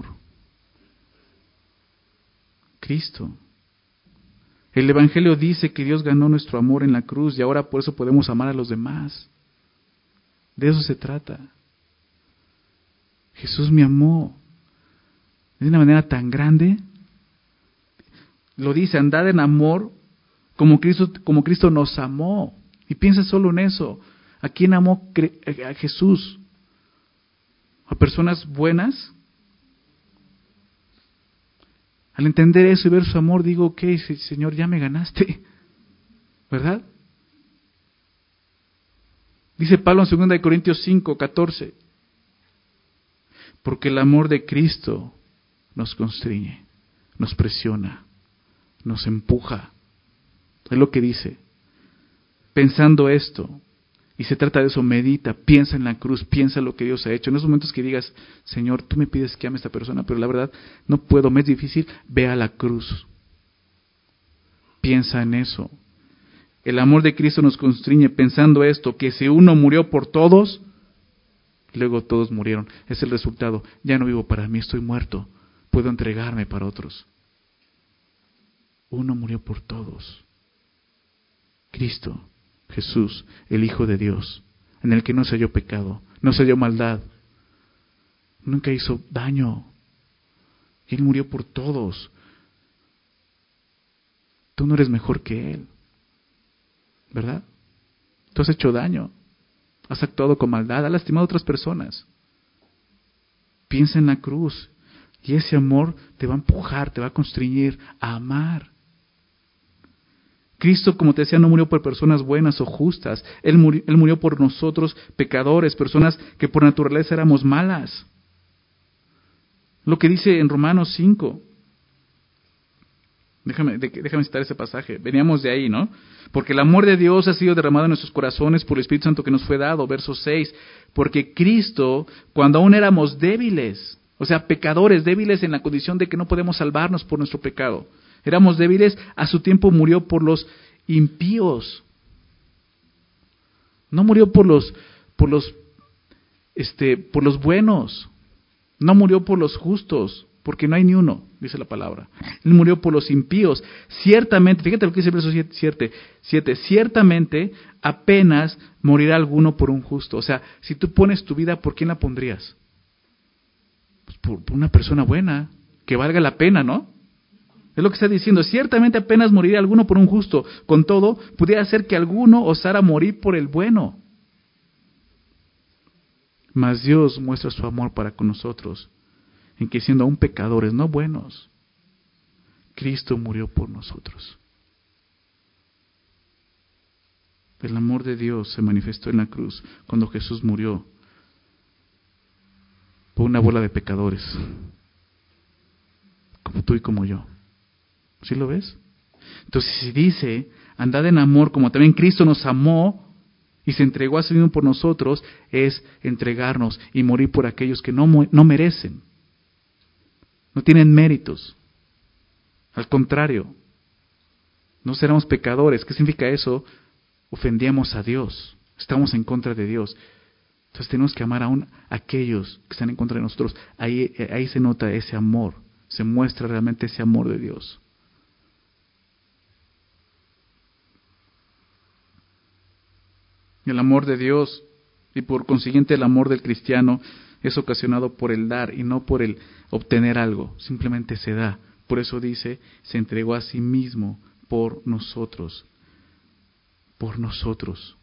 Cristo. El Evangelio dice que Dios ganó nuestro amor en la cruz y ahora por eso podemos amar a los demás. De eso se trata. Jesús me amó de una manera tan grande. Lo dice, andad en amor como Cristo, como Cristo nos amó. Y piensa solo en eso. ¿A quién amó a Jesús? ¿A personas buenas? Al entender eso y ver su amor, digo, ok, Señor, ya me ganaste. ¿Verdad? Dice Pablo en segunda de Corintios cinco, catorce. Porque el amor de Cristo nos constriñe, nos presiona, nos empuja. Es lo que dice. Pensando esto, y se trata de eso, medita, piensa en la cruz, piensa en lo que Dios ha hecho. En esos momentos que digas, Señor, tú me pides que ame a esta persona, pero la verdad no puedo, me es difícil, ve a la cruz. Piensa en eso. El amor de Cristo nos constriñe pensando esto, que si uno murió por todos, luego todos murieron. Es el resultado. Ya no vivo para mí, estoy muerto. Puedo entregarme para otros. Uno murió por todos. Cristo. Jesús, el Hijo de Dios, en el que no se halló pecado, no se halló maldad, nunca hizo daño. Él murió por todos. Tú no eres mejor que Él, ¿verdad? Tú has hecho daño, has actuado con maldad, has lastimado a otras personas. Piensa en la cruz y ese amor te va a empujar, te va a constriñir a amar. Cristo, como te decía, no murió por personas buenas o justas. Él murió, Él murió por nosotros, pecadores, personas que por naturaleza éramos malas. Lo que dice en Romanos cinco. Déjame, déjame citar ese pasaje. Veníamos de ahí, ¿no? Porque el amor de Dios ha sido derramado en nuestros corazones por el Espíritu Santo que nos fue dado. Verso seis. Porque Cristo, cuando aún éramos débiles, o sea, pecadores, débiles en la condición de que no podemos salvarnos por nuestro pecado, éramos débiles, a su tiempo murió por los impíos. No murió por los, por los, este, por los buenos. No murió por los justos, porque no hay ni uno, dice la palabra. Él murió por los impíos. Ciertamente, fíjate lo que dice el verso siete, siete, ciertamente apenas morirá alguno por un justo. O sea, si tú pones tu vida, ¿por quién la pondrías? Pues por, por una persona buena, que valga la pena, ¿no? Es lo que está diciendo. Ciertamente apenas moriría alguno por un justo. Con todo, pudiera ser que alguno osara morir por el bueno. Mas Dios muestra su amor para con nosotros, en que siendo aún pecadores, no buenos, Cristo murió por nosotros. El amor de Dios se manifestó en la cruz cuando Jesús murió por una bola de pecadores, como tú y como yo. ¿Sí lo ves? Entonces, si dice, andad en amor como también Cristo nos amó y se entregó a sí mismo por nosotros, es entregarnos y morir por aquellos que no, no merecen, no tienen méritos. Al contrario, no seremos pecadores. ¿Qué significa eso? Ofendíamos a Dios, estamos en contra de Dios. Entonces tenemos que amar aún a aquellos que están en contra de nosotros. Ahí, ahí se nota ese amor, se muestra realmente ese amor de Dios. El amor de Dios y por consiguiente el amor del cristiano es ocasionado por el dar y no por el obtener algo, simplemente se da. Por eso dice, se entregó a sí mismo por nosotros, por nosotros.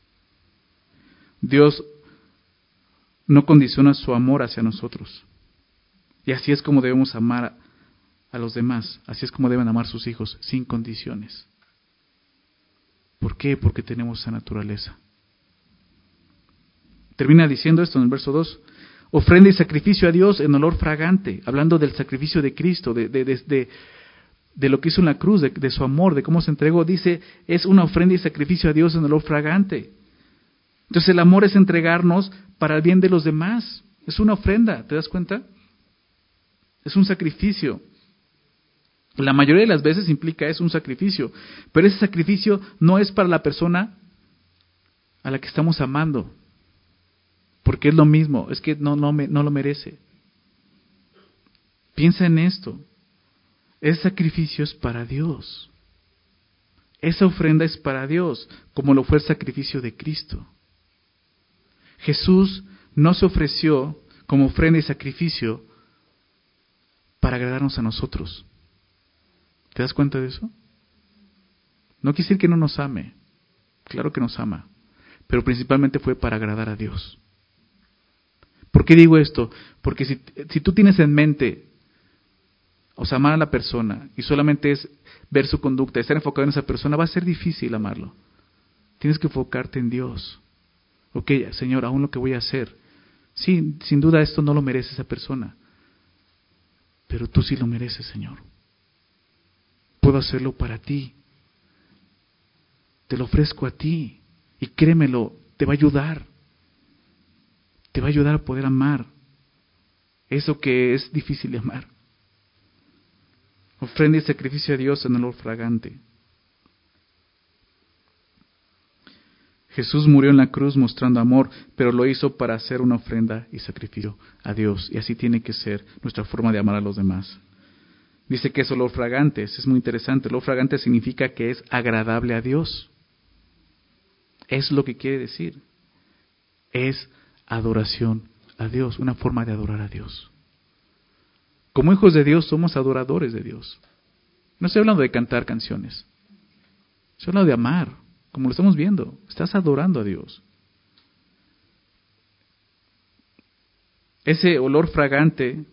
Dios no condiciona su amor hacia nosotros. Y así es como debemos amar a los demás, así es como deben amar sus hijos, sin condiciones. ¿Por qué? Porque tenemos esa naturaleza. Termina diciendo esto en el verso dos. Ofrenda y sacrificio a Dios en olor fragante, hablando del sacrificio de Cristo, de, de, de, de, de lo que hizo en la cruz, de, de su amor, de cómo se entregó. Dice, es una ofrenda y sacrificio a Dios en olor fragante. Entonces el amor es entregarnos para el bien de los demás. Es una ofrenda, ¿te das cuenta? Es un sacrificio. La mayoría de las veces implica es un sacrificio, pero ese sacrificio no es para la persona a la que estamos amando. Porque es lo mismo, es que no, no, me, no lo merece. Piensa en esto. Ese sacrificio es para Dios. Esa ofrenda es para Dios, como lo fue el sacrificio de Cristo. Jesús no se ofreció como ofrenda y sacrificio para agradarnos a nosotros. ¿Te das cuenta de eso? No quiere decir que no nos ame. Claro que nos ama. Pero principalmente fue para agradar a Dios. ¿Por qué digo esto? Porque si, si tú tienes en mente, o sea, amar a la persona, y solamente es ver su conducta, estar enfocado en esa persona, va a ser difícil amarlo. Tienes que enfocarte en Dios. Ok, Señor, aún lo que voy a hacer. Sí, sin duda esto no lo merece esa persona. Pero tú sí lo mereces, Señor. Puedo hacerlo para ti. Te lo ofrezco a ti. Y créemelo, te va a ayudar. Te va a ayudar a poder amar eso que es difícil de amar. Ofrenda y sacrificio a Dios en olor fragante. Jesús murió en la cruz mostrando amor, pero lo hizo para hacer una ofrenda y sacrificio a Dios. Y así tiene que ser nuestra forma de amar a los demás. Dice que es olor fragante, eso es muy interesante. Olor fragante significa que es agradable a Dios. Es lo que quiere decir. Es adoración a Dios, una forma de adorar a Dios. Como hijos de Dios somos adoradores de Dios. No estoy hablando de cantar canciones. Estoy hablando de amar, como lo estamos viendo. Estás adorando a Dios. Ese olor fragante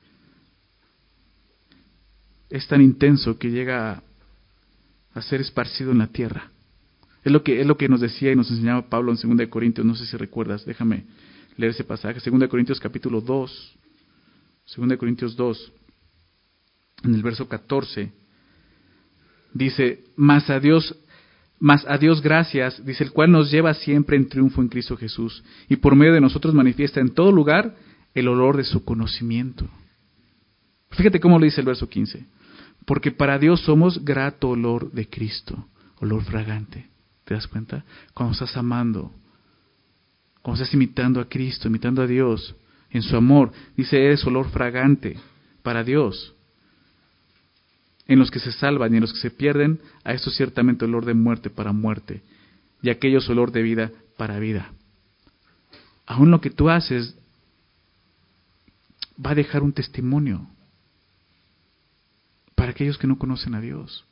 es tan intenso que llega a ser esparcido en la tierra. Es lo que, es lo que nos decía y nos enseñaba Pablo en segunda de Corintios, no sé si recuerdas, déjame leer ese pasaje, segunda de Corintios capítulo dos, segunda de Corintios dos, en el verso catorce, dice, mas a Dios, mas a Dios gracias, dice, el cual nos lleva siempre en triunfo en Cristo Jesús, y por medio de nosotros manifiesta en todo lugar el olor de su conocimiento. Fíjate cómo lo dice el verso quince, porque para Dios somos grato olor de Cristo, olor fragante. ¿Te das cuenta? Cuando estás amando, cuando estás imitando a Cristo, imitando a Dios en su amor, dice, eres olor fragante para Dios. En los que se salvan y en los que se pierden, a esto ciertamente olor de muerte para muerte, y a aquellos olor de vida para vida. Aún lo que tú haces va a dejar un testimonio para aquellos que no conocen a Dios.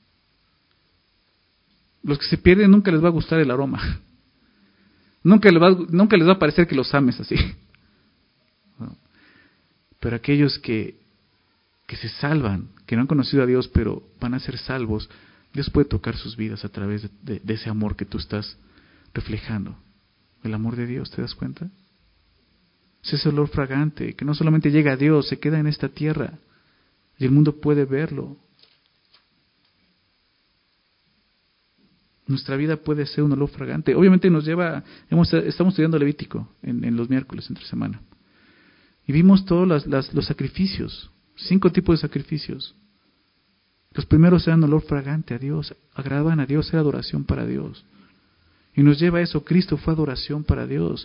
Los que se pierden nunca les va a gustar el aroma. Nunca les va, nunca les va a parecer que los ames así. ¿No? Pero aquellos que, que se salvan, que no han conocido a Dios, pero van a ser salvos, Dios puede tocar sus vidas a través de, de, de ese amor que tú estás reflejando. El amor de Dios, ¿te das cuenta? Es ese olor fragante que no solamente llega a Dios, se queda en esta tierra y el mundo puede verlo. Nuestra vida puede ser un olor fragante. Obviamente nos lleva, hemos, estamos estudiando Levítico en, en los miércoles, entre semana. Y vimos todos las, las, los sacrificios, cinco tipos de sacrificios. Los primeros eran olor fragante a Dios, agradaban a Dios, era adoración para Dios. Y nos lleva a eso, Cristo fue adoración para Dios.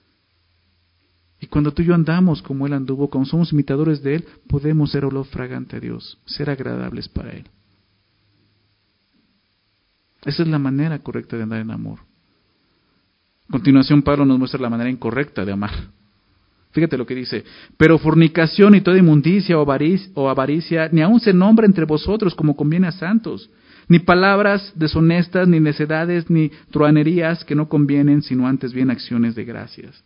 Y cuando tú y yo andamos como Él anduvo, como somos imitadores de Él, podemos ser olor fragante a Dios, ser agradables para Él. Esa es la manera correcta de andar en amor. A continuación, Pablo nos muestra la manera incorrecta de amar. Fíjate lo que dice: pero fornicación y toda inmundicia o avaricia, o avaricia ni aun se nombra entre vosotros como conviene a santos, ni palabras deshonestas, ni necedades, ni truhanerías que no convienen, sino antes bien acciones de gracias.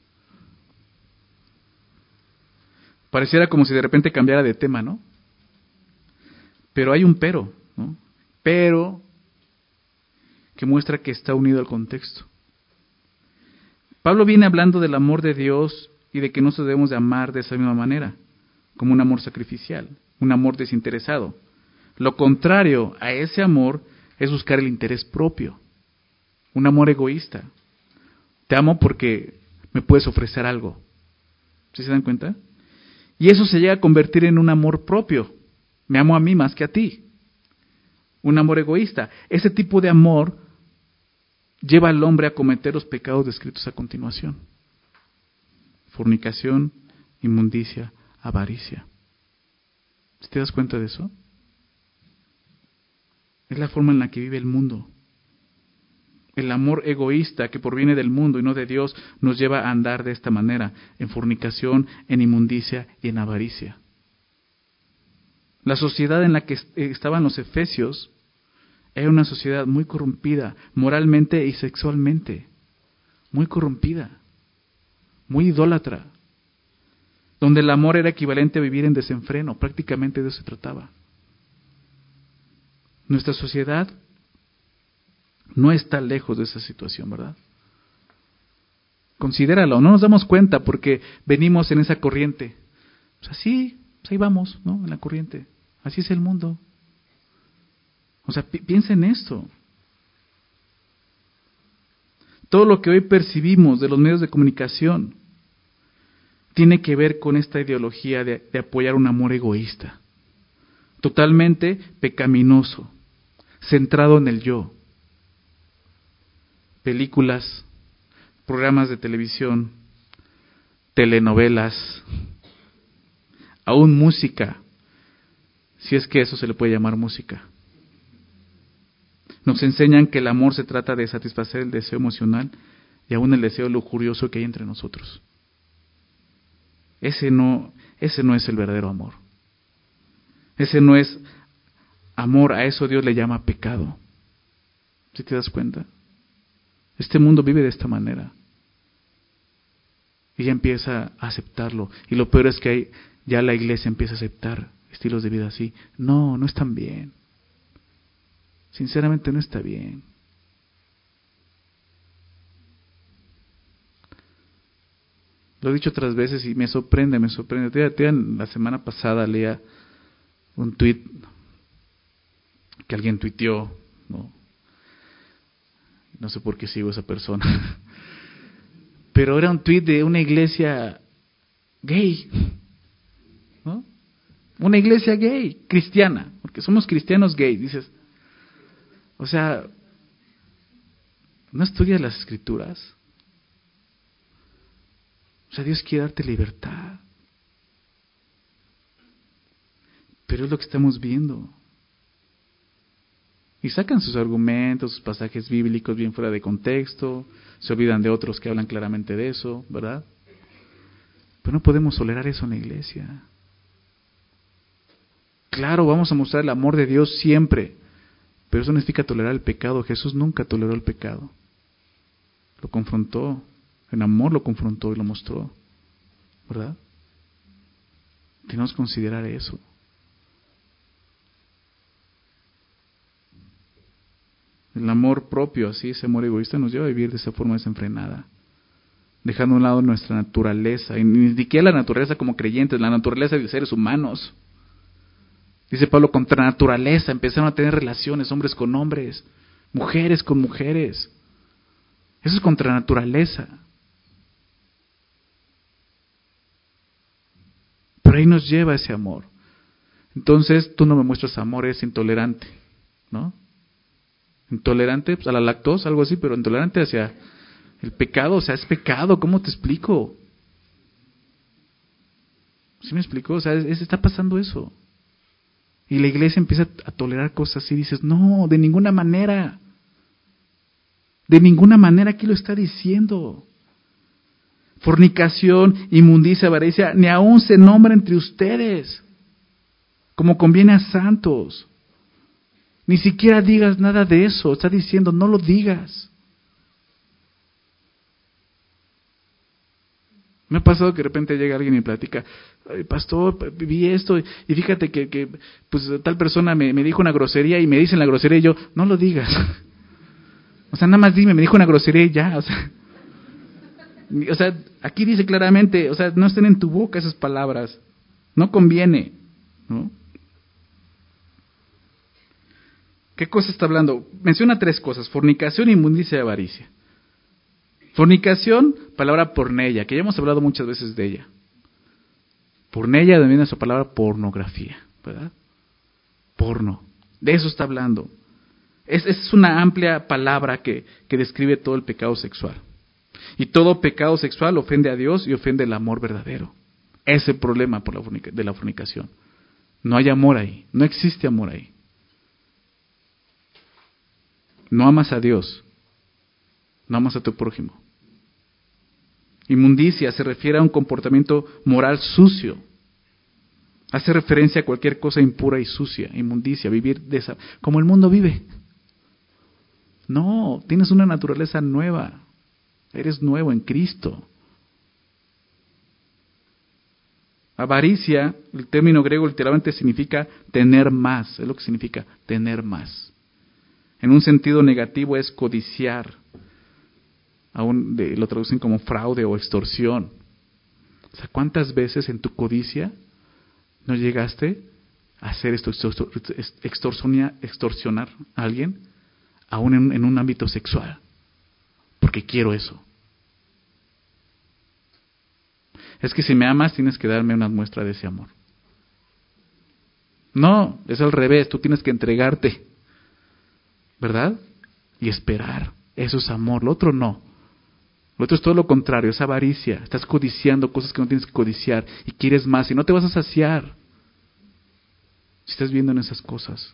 Pareciera como si de repente cambiara de tema, ¿no? Pero hay un pero, ¿no? Pero que muestra que está unido al contexto. Pablo viene hablando del amor de Dios y de que no se debemos de amar de esa misma manera, como un amor sacrificial, un amor desinteresado. Lo contrario a ese amor es buscar el interés propio, un amor egoísta. Te amo porque me puedes ofrecer algo. ¿Sí se dan cuenta? Y eso se llega a convertir en un amor propio. Me amo a mí más que a ti. Un amor egoísta. Ese tipo de amor lleva al hombre a cometer los pecados descritos a continuación: fornicación, inmundicia, avaricia. ¿Te das cuenta de eso? Es la forma en la que vive el mundo. El amor egoísta que proviene del mundo y no de Dios nos lleva a andar de esta manera, en fornicación, en inmundicia y en avaricia. La sociedad en la que estaban los efesios era una sociedad muy corrompida, moralmente y sexualmente, muy corrompida, muy idólatra, donde el amor era equivalente a vivir en desenfreno, prácticamente de eso se trataba. Nuestra sociedad no está lejos de esa situación, ¿verdad? Considéralo, no nos damos cuenta porque venimos en esa corriente. Pues así, pues ahí vamos, ¿no? En la corriente. Así es el mundo. O sea, pi- piensa en esto. Todo lo que hoy percibimos de los medios de comunicación tiene que ver con esta ideología de, de apoyar un amor egoísta, totalmente pecaminoso, centrado en el yo. Películas, programas de televisión, telenovelas, aún música, si es que eso se le puede llamar música. Nos enseñan que el amor se trata de satisfacer el deseo emocional y aún el deseo lujurioso que hay entre nosotros. Ese no, ese no es el verdadero amor. Ese no es amor, a eso Dios le llama pecado. ¿Sí te das cuenta? Este mundo vive de esta manera. Y ya empieza a aceptarlo. Y lo peor es que hay, ya la iglesia empieza a aceptar estilos de vida así. No, no están bien. Sinceramente no está bien. Lo he dicho otras veces y me sorprende, me sorprende. Tía, tía, la semana pasada leía un tuit que alguien tuiteó, ¿no? No sé por qué sigo a esa persona. Pero era un tuit de una iglesia gay, ¿no? Una iglesia gay, cristiana, porque somos cristianos gay, dices. O sea, ¿no estudias las escrituras? O sea, Dios quiere darte libertad. Pero es lo que estamos viendo. Y sacan sus argumentos, sus pasajes bíblicos bien fuera de contexto, se olvidan de otros que hablan claramente de eso, ¿verdad? Pero no podemos tolerar eso en la iglesia. Claro, vamos a mostrar el amor de Dios siempre, pero eso no significa tolerar el pecado. Jesús nunca toleró el pecado. Lo confrontó, en amor lo confrontó y lo mostró, ¿verdad? Tenemos que considerar eso. El amor propio, así, ese amor egoísta nos lleva a vivir de esa forma desenfrenada, dejando a un lado nuestra naturaleza, y ni siquiera la naturaleza como creyentes, la naturaleza de seres humanos. Dice Pablo, contra naturaleza empezaron a tener relaciones, hombres con hombres, mujeres con mujeres. Eso es contra naturaleza. Pero ahí nos lleva ese amor. Entonces, tú no me muestras amor, eres intolerante, ¿no? Intolerante pues, a la lactosa, algo así, pero intolerante hacia el pecado, o sea, es pecado, ¿cómo te explico? ¿Sí me explico? O sea, es, es, está pasando eso. Y la iglesia empieza a tolerar cosas así, y dices, no, de ninguna manera. De ninguna manera aquí lo está diciendo. Fornicación, inmundicia, avaricia, ni aún se nombra entre ustedes, como conviene a santos. Ni siquiera digas nada de eso. Está diciendo, no lo digas. Me ha pasado que de repente llega alguien y me platica, ay, pastor, vi esto, y fíjate que, que pues tal persona me, me dijo una grosería y me dicen la grosería y yo, no lo digas. O sea, nada más dime, me dijo una grosería y ya, o sea. O sea, aquí dice claramente, o sea, no estén en tu boca esas palabras. No conviene, ¿no? ¿Qué cosa está hablando? Menciona tres cosas: fornicación, inmundicia y avaricia. Fornicación, palabra porneia, que ya hemos hablado muchas veces de ella. Porneia también es la palabra pornografía, ¿verdad? Porno. De eso está hablando. Es, es una amplia palabra que, que describe todo el pecado sexual. Y todo pecado sexual ofende a Dios y ofende el amor verdadero. Ese es el problema por la fornica, de la fornicación. No hay amor ahí, no existe amor ahí. No amas a Dios, no amas a tu prójimo. Inmundicia se refiere a un comportamiento moral sucio. Hace referencia a cualquier cosa impura y sucia. Inmundicia, vivir de esa, como el mundo vive. No, tienes una naturaleza nueva. Eres nuevo en Cristo. Avaricia, el término griego literalmente significa tener más. Es lo que significa tener más. En un sentido negativo es codiciar. Aún de, lo traducen como fraude o extorsión. O sea, ¿cuántas veces en tu codicia no llegaste a hacer esto, extorsionar, extorsionar a alguien, aún en, en un ámbito sexual? Porque quiero eso. Es que si me amas tienes que darme una muestra de ese amor. No, es al revés, tú tienes que entregarte, ¿verdad? Y esperar. Eso es amor, lo otro no. Lo otro es todo lo contrario, es avaricia. Estás codiciando cosas que no tienes que codiciar y quieres más y no te vas a saciar si estás viendo en esas cosas.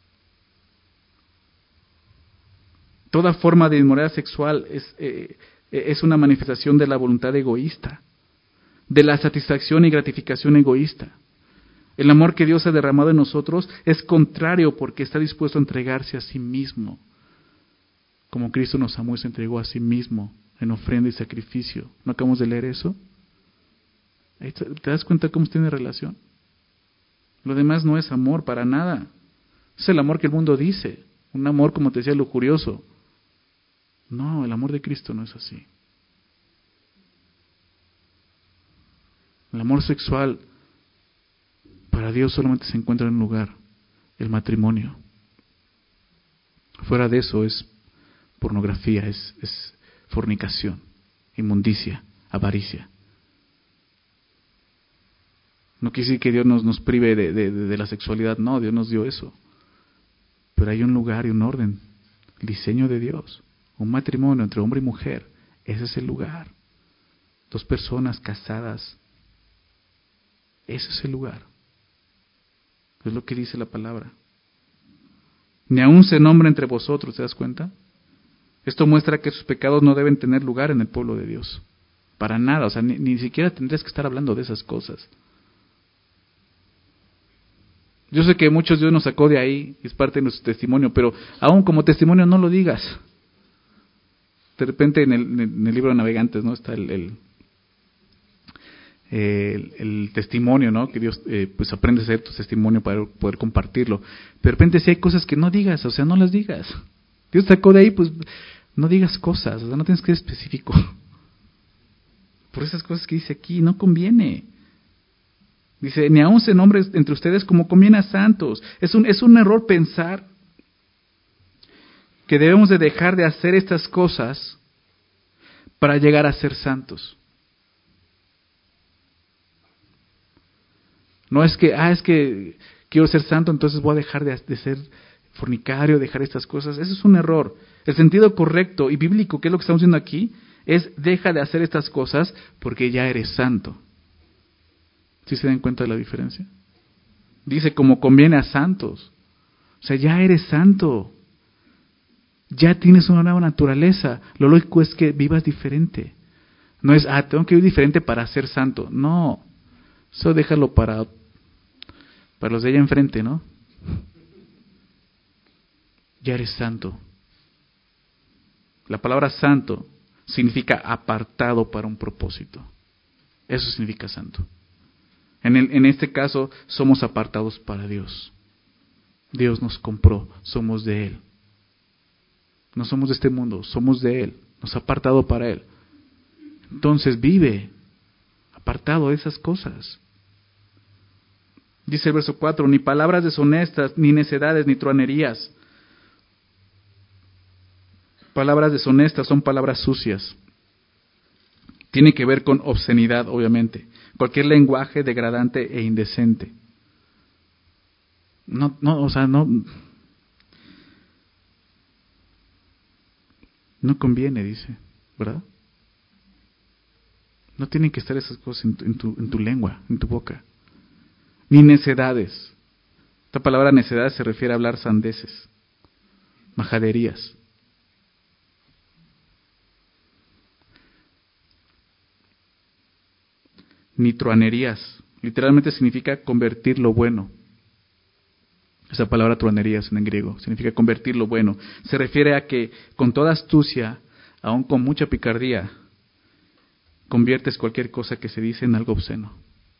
Toda forma de inmoralidad sexual es, eh, es una manifestación de la voluntad egoísta, de la satisfacción y gratificación egoísta. El amor que Dios ha derramado en nosotros es contrario porque está dispuesto a entregarse a sí mismo. Como Cristo nos amó y se entregó a sí mismo en ofrenda y sacrificio. ¿No acabamos de leer eso? ¿Te das cuenta cómo tiene relación? Lo demás no es amor para nada. Es el amor que el mundo dice. Un amor, como te decía, lujurioso. No, el amor de Cristo no es así. El amor sexual para Dios solamente se encuentra en un lugar, el matrimonio. Fuera de eso es pornografía, es, es fornicación, inmundicia, avaricia. No quiere decir que Dios nos, nos prive de, de, de la sexualidad, no, Dios nos dio eso. Pero hay un lugar y un orden, el diseño de Dios. Un matrimonio entre hombre y mujer, ese es el lugar. Dos personas casadas, ese es el lugar. Es lo que dice la palabra. Ni aún se nombra entre vosotros, ¿te das cuenta? Esto muestra que sus pecados no deben tener lugar en el pueblo de Dios. Para nada, o sea, ni, ni siquiera tendrías que estar hablando de esas cosas. Yo sé que muchos Dios nos sacó de ahí, es parte de nuestro testimonio, pero aún como testimonio no lo digas. De repente en el, en el libro de Navegantes, ¿no? Está el, el, el, el testimonio, ¿no? Que Dios, eh, pues aprende a hacer tu testimonio para poder compartirlo. De repente si hay cosas que no digas, o sea, no las digas. Dios te sacó de ahí, pues no digas cosas, o sea, no tienes que ser específico. Por esas cosas que dice aquí, no conviene. Dice, ni aun se nombre entre ustedes como conviene a santos. Es un, es un error pensar que debemos de dejar de hacer estas cosas para llegar a ser santos. No es que, ah, es que quiero ser santo, entonces voy a dejar de, de ser fornicario, dejar estas cosas. Eso es un error. El sentido correcto y bíblico, que es lo que estamos viendo aquí, es deja de hacer estas cosas porque ya eres santo. ¿Sí se dan cuenta de la diferencia? Dice como conviene a santos. O sea, ya eres santo. Ya tienes una nueva naturaleza. Lo lógico es que vivas diferente. No es, ah, tengo que vivir diferente para ser santo. No. Eso déjalo para, para los de allá enfrente, ¿no? Ya eres santo. La palabra santo significa apartado para un propósito. Eso significa santo. En, el, en este caso, somos apartados para Dios. Dios nos compró, somos de Él. No somos de este mundo, somos de Él. Nos ha apartado para Él. Entonces vive apartado de esas cosas. Dice el verso cuatro, ni palabras deshonestas, ni necedades, ni truanerías. Palabras deshonestas son palabras sucias. Tiene que ver con obscenidad, obviamente. Cualquier lenguaje degradante e indecente. No, no, o sea, no, no conviene, dice, ¿verdad? No tienen que estar esas cosas en tu, en tu, en tu lengua, en tu boca. Ni necedades. Esta palabra necedades se refiere a hablar sandeces, majaderías. Ni truanerías. Literalmente significa convertir lo bueno. Esa palabra truanerías en griego significa convertir lo bueno. Se refiere a que con toda astucia, aun con mucha picardía, conviertes cualquier cosa que se dice en algo obsceno.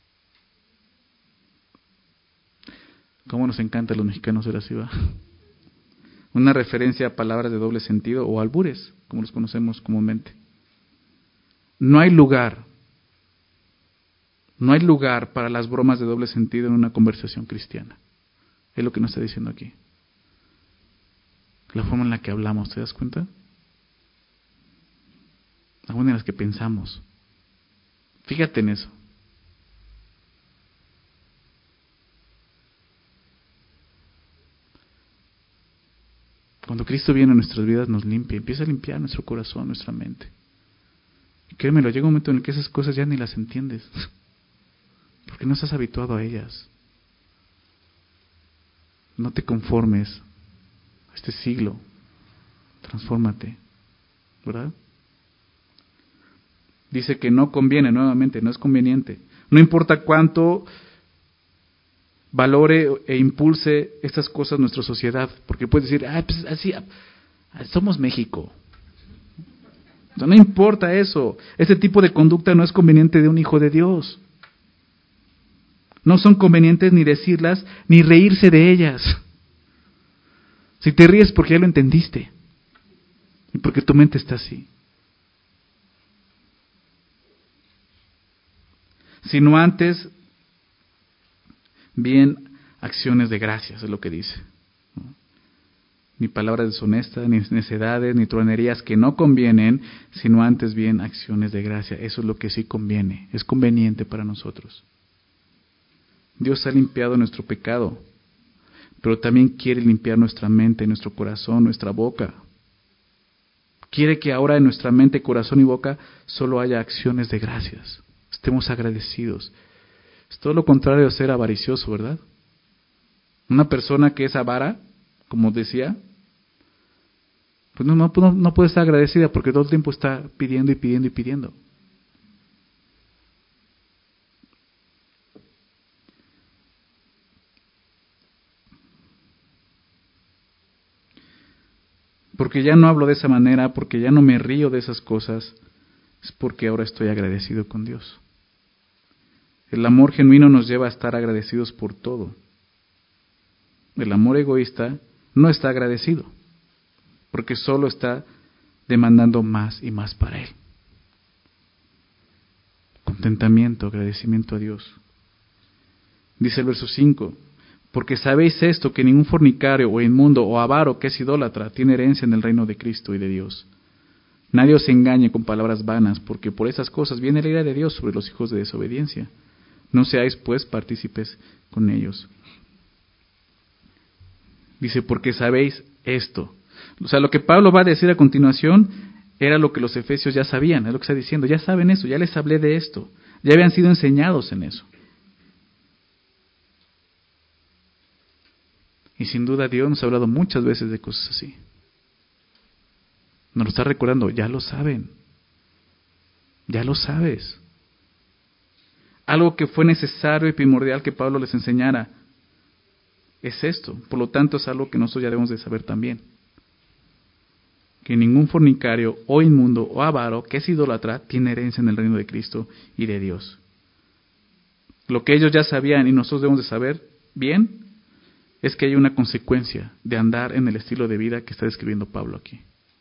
¿Cómo nos encanta a los mexicanos de la ciudad? Una referencia a palabras de doble sentido o albures, como los conocemos comúnmente. No hay lugar, no hay lugar para las bromas de doble sentido en una conversación cristiana. Es lo que nos está diciendo aquí. La forma en la que hablamos, ¿te das cuenta? La forma en la que pensamos. Fíjate en eso. Cuando Cristo viene a nuestras vidas nos limpia, empieza a limpiar nuestro corazón, nuestra mente. Y créemelo, llega un momento en el que esas cosas ya ni las entiendes, porque no estás habituado a ellas. No te conformes a este siglo, transfórmate, ¿verdad? Dice que no conviene, nuevamente, no es conveniente. No importa cuánto valore e impulse estas cosas nuestra sociedad, porque puedes decir, ah, pues así, somos México. No, no importa eso. Ese tipo de conducta no es conveniente de un hijo de Dios. No son convenientes ni decirlas, ni reírse de ellas. Si te ríes porque ya lo entendiste, y porque tu mente está así. Sino antes, bien acciones de gracias, es lo que dice. Ni palabras deshonestas, ni necedades, ni truanerías que no convienen, sino antes bien acciones de gracia. Eso es lo que sí conviene, es conveniente para nosotros. Dios ha limpiado nuestro pecado, pero también quiere limpiar nuestra mente, nuestro corazón, nuestra boca. Quiere que ahora en nuestra mente, corazón y boca solo haya acciones de gracias. Estemos agradecidos. Es todo lo contrario de ser avaricioso, ¿verdad? Una persona que es avara, como decía, pues no, no, no puede estar agradecida porque todo el tiempo está pidiendo y pidiendo y pidiendo. porque ya no hablo de esa manera, porque ya no me río de esas cosas, es porque ahora estoy agradecido con Dios. El amor genuino nos lleva a estar agradecidos por todo. El amor egoísta no está agradecido, porque solo está demandando más y más para Él. Contentamiento, agradecimiento a Dios. Dice el verso cinco, porque sabéis esto, que ningún fornicario o inmundo o avaro que es idólatra tiene herencia en el reino de Cristo y de Dios. Nadie os engañe con palabras vanas, porque por esas cosas viene la ira de Dios sobre los hijos de desobediencia. No seáis pues partícipes con ellos. Dice, porque sabéis esto. O sea, lo que Pablo va a decir a continuación era lo que los efesios ya sabían, es lo que está diciendo. Ya saben eso, ya les hablé de esto. Ya habían sido enseñados en eso. Y sin duda Dios nos ha hablado muchas veces de cosas así. Nos lo está recordando, ya lo saben. Ya lo sabes. Algo que fue necesario y primordial que Pablo les enseñara es esto. Por lo tanto, es algo que nosotros ya debemos de saber también. Que ningún fornicario o inmundo o avaro que es idólatra tiene herencia en el reino de Cristo y de Dios. Lo que ellos ya sabían y nosotros debemos de saber bien es que hay una consecuencia de andar en el estilo de vida que está describiendo Pablo aquí.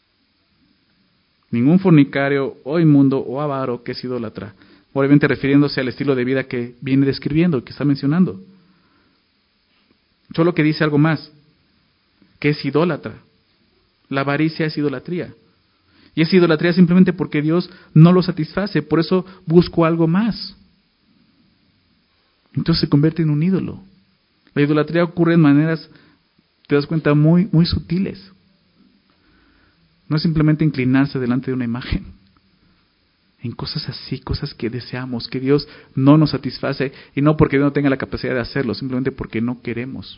Ningún fornicario o inmundo o avaro que es idólatra, obviamente refiriéndose al estilo de vida que viene describiendo, que está mencionando. Solo que dice algo más, que es idólatra. La avaricia es idolatría. Y es idolatría simplemente porque Dios no lo satisface, por eso busco algo más. Entonces se convierte en un ídolo. La idolatría ocurre en maneras, te das cuenta, muy, muy sutiles. No es simplemente inclinarse delante de una imagen. En cosas así, cosas que deseamos, que Dios no nos satisface, y no porque Dios no tenga la capacidad de hacerlo, simplemente porque no queremos.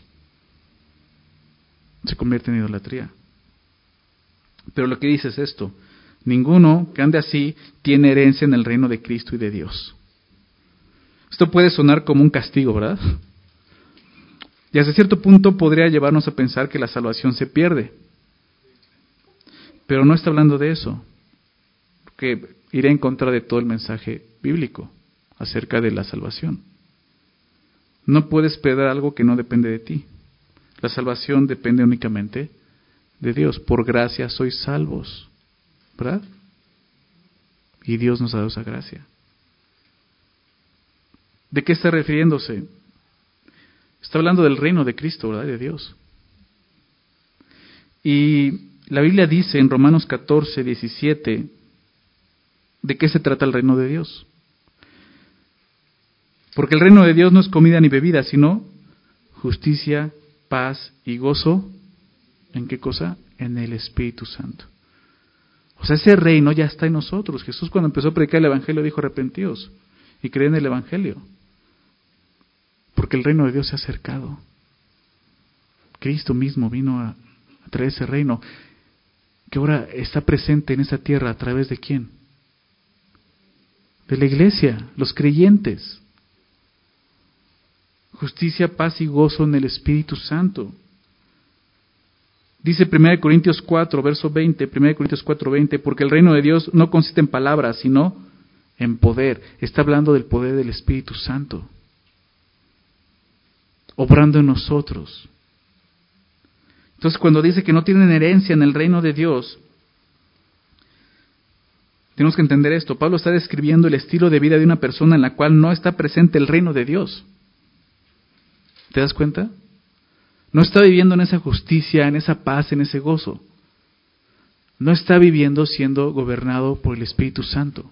Se convierte en idolatría. Pero lo que dice es esto: ninguno que ande así tiene herencia en el reino de Cristo y de Dios. Esto puede sonar como un castigo, ¿verdad? Y hasta cierto punto podría llevarnos a pensar que la salvación se pierde. Pero no está hablando de eso, porque iré en contra de todo el mensaje bíblico acerca de la salvación. No puedes perder algo que no depende de ti. La salvación depende únicamente de Dios. Por gracia sois salvos, ¿verdad? Y Dios nos ha dado esa gracia. ¿De qué está refiriéndose? Está hablando del reino de Cristo, ¿verdad? De Dios. Y la Biblia dice en Romanos catorce, diecisiete, ¿de qué se trata el reino de Dios? Porque el reino de Dios no es comida ni bebida, sino justicia, paz y gozo. ¿En qué cosa? En el Espíritu Santo. O sea, ese reino ya está en nosotros. Jesús, cuando empezó a predicar el Evangelio, dijo: arrepentíos y creed en el Evangelio. Porque el reino de Dios se ha acercado. Cristo mismo vino a, a traer ese reino, que ahora está presente en esta tierra. ¿A través de quién? De la iglesia, los creyentes. Justicia, paz y gozo en el Espíritu Santo. Dice primera de Corintios cuatro, verso veinte, primera de Corintios cuatro, veinte, porque el reino de Dios no consiste en palabras, sino en poder. Está hablando del poder del Espíritu Santo, obrando en nosotros. Entonces, cuando dice que no tienen herencia en el reino de Dios, tenemos que entender esto. Pablo está describiendo el estilo de vida de una persona en la cual no está presente el reino de Dios. ¿Te das cuenta? No está viviendo en esa justicia, en esa paz, en ese gozo. No está viviendo siendo gobernado por el Espíritu Santo.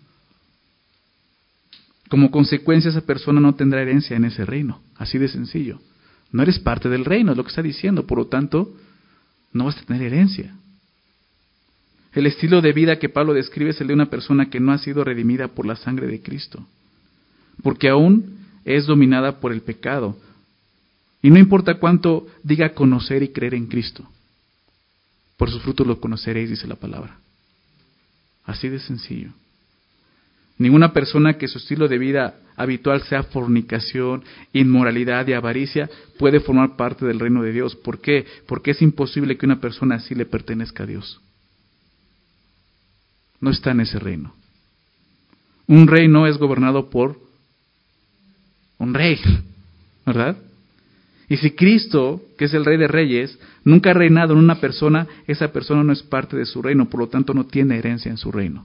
Como consecuencia, esa persona no tendrá herencia en ese reino. Así de sencillo. No eres parte del reino, es lo que está diciendo. Por lo tanto, no vas a tener herencia. El estilo de vida que Pablo describe es el de una persona que no ha sido redimida por la sangre de Cristo. Porque aún es dominada por el pecado. Y no importa cuánto diga conocer y creer en Cristo. Por sus frutos los conoceréis, dice la palabra. Así de sencillo. Ninguna persona que su estilo de vida habitual sea fornicación, inmoralidad y avaricia puede formar parte del reino de Dios. ¿Por qué? Porque es imposible que una persona así le pertenezca a Dios. No está en ese reino. Un rey no es gobernado por un rey, ¿verdad? Y si Cristo, que es el Rey de Reyes, nunca ha reinado en una persona, esa persona no es parte de su reino, por lo tanto no tiene herencia en su reino.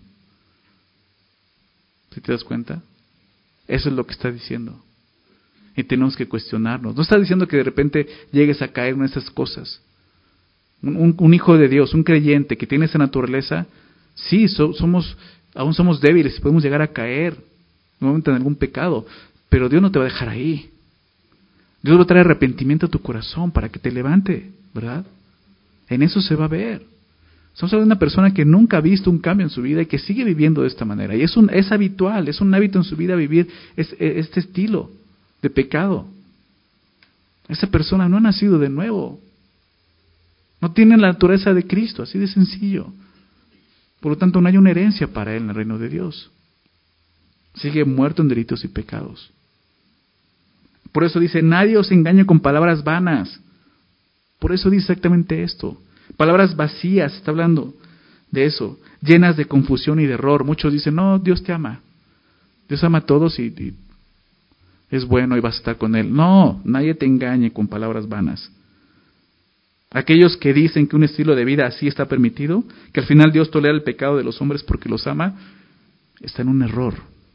¿Sí te das cuenta? Eso es lo que está diciendo. Y tenemos que cuestionarnos. No está diciendo que de repente llegues a caer en esas cosas. Un, un, un hijo de Dios, un creyente que tiene esa naturaleza, sí, so, somos, aún somos débiles y podemos llegar a caer nuevamente en algún pecado, pero Dios no te va a dejar ahí. Dios va a traer arrepentimiento a tu corazón para que te levante, ¿verdad? En eso se va a ver. Estamos hablando de una persona que nunca ha visto un cambio en su vida y que sigue viviendo de esta manera. Y es, un, es habitual, es un hábito en su vida vivir es, este estilo de pecado. Esa persona no ha nacido de nuevo. No tiene la naturaleza de Cristo, así de sencillo. Por lo tanto, no hay una herencia para él en el reino de Dios. Sigue muerto en delitos y pecados. Por eso dice, nadie os engañe con palabras vanas. Por eso dice exactamente esto. Palabras vacías, está hablando de eso, llenas de confusión y de error. Muchos dicen, no, Dios te ama. Dios ama a todos y, y es bueno y vas a estar con Él. No, nadie te engañe con palabras vanas. Aquellos que dicen que un estilo de vida así está permitido, que al final Dios tolera el pecado de los hombres porque los ama, está en un error.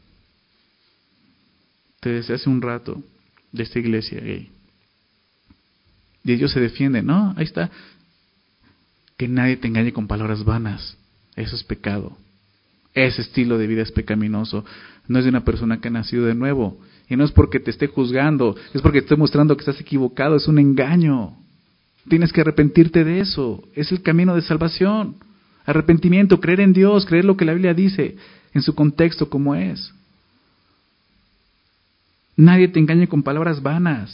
Te decía hace un rato de esta iglesia gay. Y ellos se defienden, no, ahí está. Que nadie te engañe con palabras vanas. Eso es pecado. Ese estilo de vida es pecaminoso. No es de una persona que ha nacido de nuevo. Y no es porque te esté juzgando, es porque te esté mostrando que estás equivocado. Es un engaño. Tienes que arrepentirte de eso. Es el camino de salvación. Arrepentimiento, creer en Dios, creer lo que la Biblia dice en su contexto como es. Nadie te engañe con palabras vanas.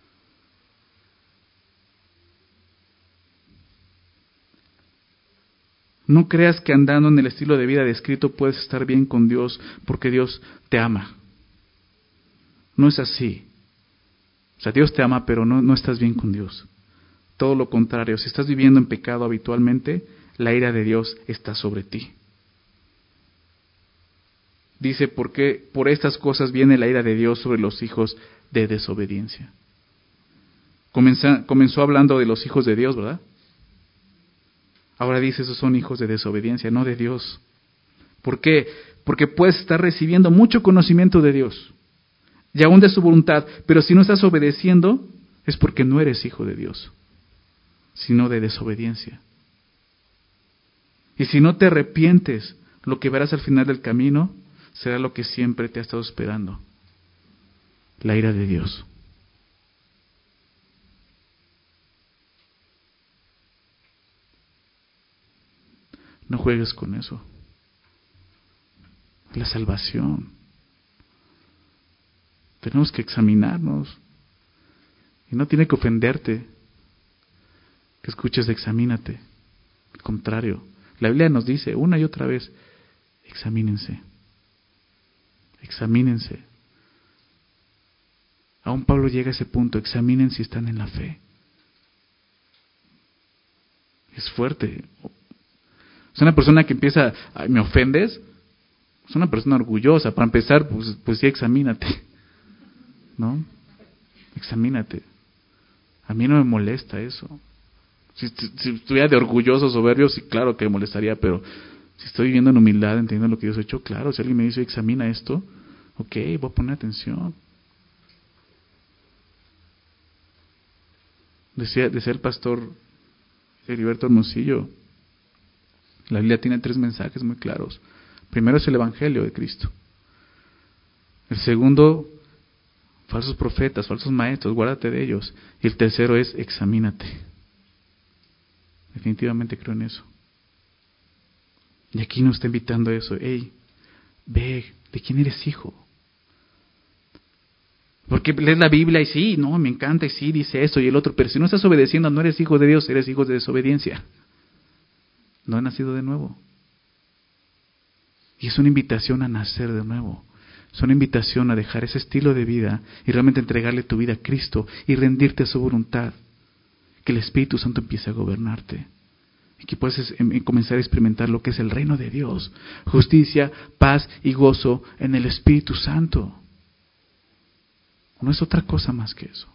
No creas que andando en el estilo de vida descrito puedes estar bien con Dios porque Dios te ama. No es así. O sea, Dios te ama, pero no, no estás bien con Dios. Todo lo contrario, si estás viviendo en pecado habitualmente, la ira de Dios está sobre ti. Dice, porque por estas cosas viene la ira de Dios sobre los hijos de desobediencia. Comenzó, comenzó hablando de los hijos de Dios, ¿verdad? Ahora dice, esos son hijos de desobediencia, no de Dios. ¿Por qué? Porque puedes estar recibiendo mucho conocimiento de Dios, y aún de su voluntad, pero si no estás obedeciendo, es porque no eres hijo de Dios, sino de desobediencia. Y si no te arrepientes, lo que verás al final del camino será lo que siempre te ha estado esperando: la ira de Dios. No juegues con eso. La salvación. Tenemos que examinarnos. Y no tiene que ofenderte que escuches examínate. Al contrario, la Biblia nos dice una y otra vez, examínense. Examínense. Aún Pablo llega a ese punto, examinen si están en la fe. Es fuerte. Es una persona que empieza, ay, ¿me ofendes? Es una persona orgullosa. Para empezar, pues, pues sí, examínate. ¿No? Examínate. A mí no me molesta eso. Si, si estuviera de orgulloso, soberbio, sí, claro que me molestaría, pero si estoy viviendo en humildad, entendiendo lo que Dios ha hecho, claro, si alguien me dice, examina esto, ok, voy a poner atención. Decía, decía el pastor Heriberto Hermosillo, la Biblia tiene tres mensajes muy claros. Primero es el Evangelio de Cristo. El segundo, falsos profetas, falsos maestros, guárdate de ellos. Y el tercero es, examínate. Definitivamente creo en eso. Y aquí nos está invitando a eso. Hey, ve, ¿de quién eres hijo? Porque lees la Biblia y sí, no, me encanta y sí, dice esto y el otro. Pero si no estás obedeciendo, no eres hijo de Dios, eres hijo de desobediencia. No has nacido de nuevo. Y es una invitación a nacer de nuevo. Es una invitación a dejar ese estilo de vida y realmente entregarle tu vida a Cristo y rendirte a su voluntad. Que el Espíritu Santo empiece a gobernarte. Y que puedas comenzar a experimentar lo que es el reino de Dios. Justicia, paz y gozo en el Espíritu Santo. No es otra cosa más que eso.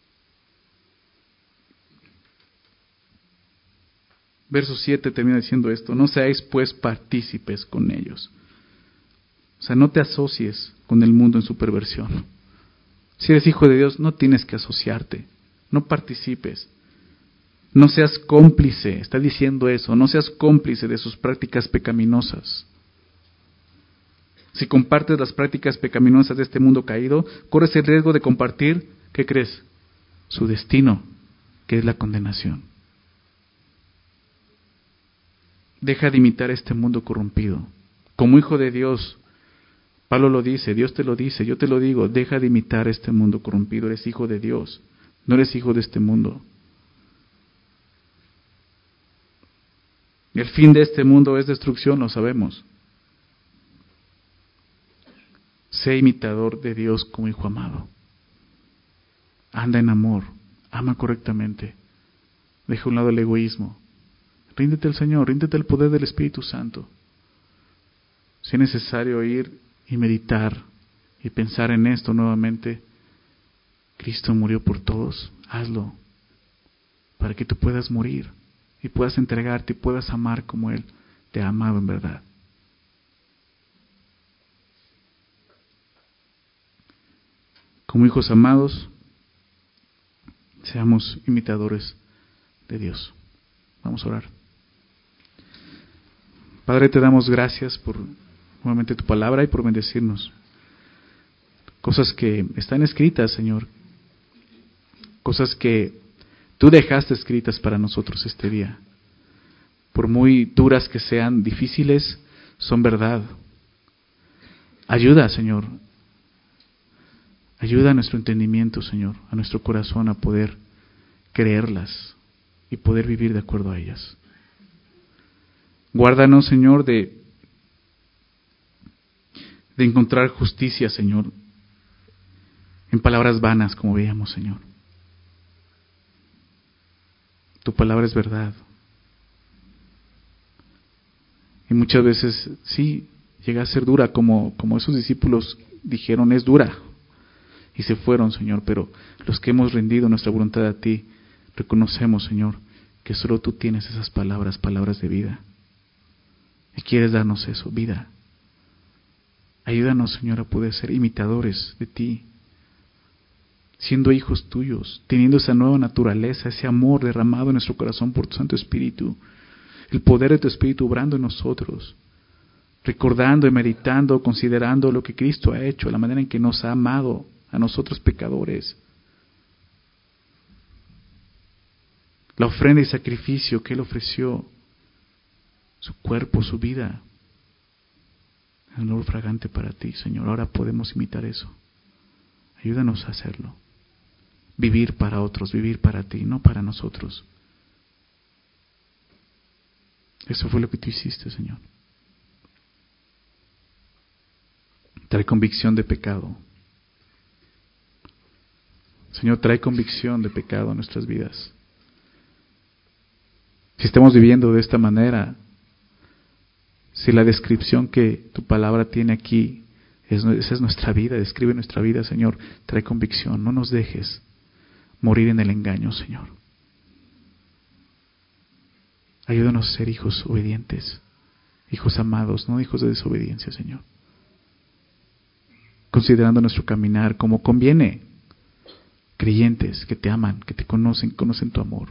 Verso siete termina diciendo esto: no seáis pues partícipes con ellos. O sea, no te asocies con el mundo en su perversión. Si eres hijo de Dios, no tienes que asociarte. No participes. No seas cómplice, está diciendo eso, no seas cómplice de sus prácticas pecaminosas. Si compartes las prácticas pecaminosas de este mundo caído, corres el riesgo de compartir, ¿qué crees? Su destino, que es la condenación. Deja de imitar este mundo corrompido. Como hijo de Dios, Pablo lo dice, Dios te lo dice, yo te lo digo, deja de imitar este mundo corrompido, eres hijo de Dios, no eres hijo de este mundo. El fin de este mundo es destrucción, lo sabemos. Sé imitador de Dios como hijo amado. Anda en amor, ama correctamente. Deja a un lado el egoísmo. Ríndete al Señor, ríndete al poder del Espíritu Santo. Si es necesario ir y meditar y pensar en esto nuevamente, Cristo murió por todos, hazlo, para que tú puedas morir y puedas entregarte y puedas amar como Él te ha amado en verdad. Como hijos amados, seamos imitadores de Dios. Vamos a orar. Padre, te damos gracias por nuevamente tu palabra y por bendecirnos. Cosas que están escritas, Señor. Cosas que tú dejaste escritas para nosotros este día. Por muy duras que sean, difíciles, son verdad. Ayuda, Señor. Ayuda a nuestro entendimiento, Señor, a nuestro corazón a poder creerlas y poder vivir de acuerdo a ellas. Guárdanos, Señor, de, de encontrar justicia, Señor, en palabras vanas, como veíamos, Señor. Tu palabra es verdad. Y muchas veces, sí, llega a ser dura, como, como esos discípulos dijeron, es dura. Y se fueron, Señor, pero los que hemos rendido nuestra voluntad a ti, reconocemos, Señor, que solo tú tienes esas palabras, palabras de vida. Y quieres darnos eso, vida. Ayúdanos, Señor, a poder ser imitadores de ti, siendo hijos tuyos, teniendo esa nueva naturaleza, ese amor derramado en nuestro corazón por tu Santo Espíritu, el poder de tu Espíritu obrando en nosotros, recordando y meditando, considerando lo que Cristo ha hecho, la manera en que nos ha amado a nosotros pecadores, la ofrenda y sacrificio que Él ofreció, su cuerpo, su vida, un olor fragante para ti, Señor. Ahora podemos imitar eso. Ayúdanos a hacerlo. Vivir para otros, vivir para ti, no para nosotros. Eso fue lo que tú hiciste, Señor. Trae convicción de pecado. Señor, trae convicción de pecado a nuestras vidas. Si estamos viviendo de esta manera, si la descripción que tu palabra tiene aquí, es, esa es nuestra vida, describe nuestra vida, Señor, trae convicción, no nos dejes morir en el engaño, Señor. Ayúdanos a ser hijos obedientes, hijos amados, no hijos de desobediencia, Señor. Considerando nuestro caminar como conviene, creyentes que te aman, que te conocen, conocen tu amor.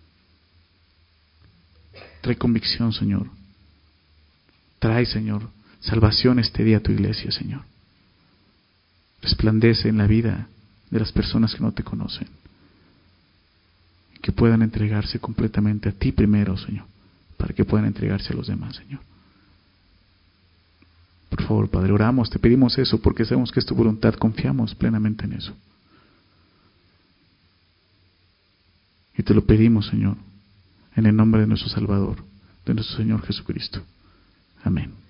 Trae convicción, Señor. Trae, Señor, salvación este día a tu iglesia, Señor. Resplandece en la vida de las personas que no te conocen. Que puedan entregarse completamente a ti primero, Señor, para que puedan entregarse a los demás, Señor. Por favor, Padre, oramos, te pedimos eso porque sabemos que es tu voluntad, confiamos plenamente en eso. Y te lo pedimos, Señor, en el nombre de nuestro Salvador, de nuestro Señor Jesucristo. Amén.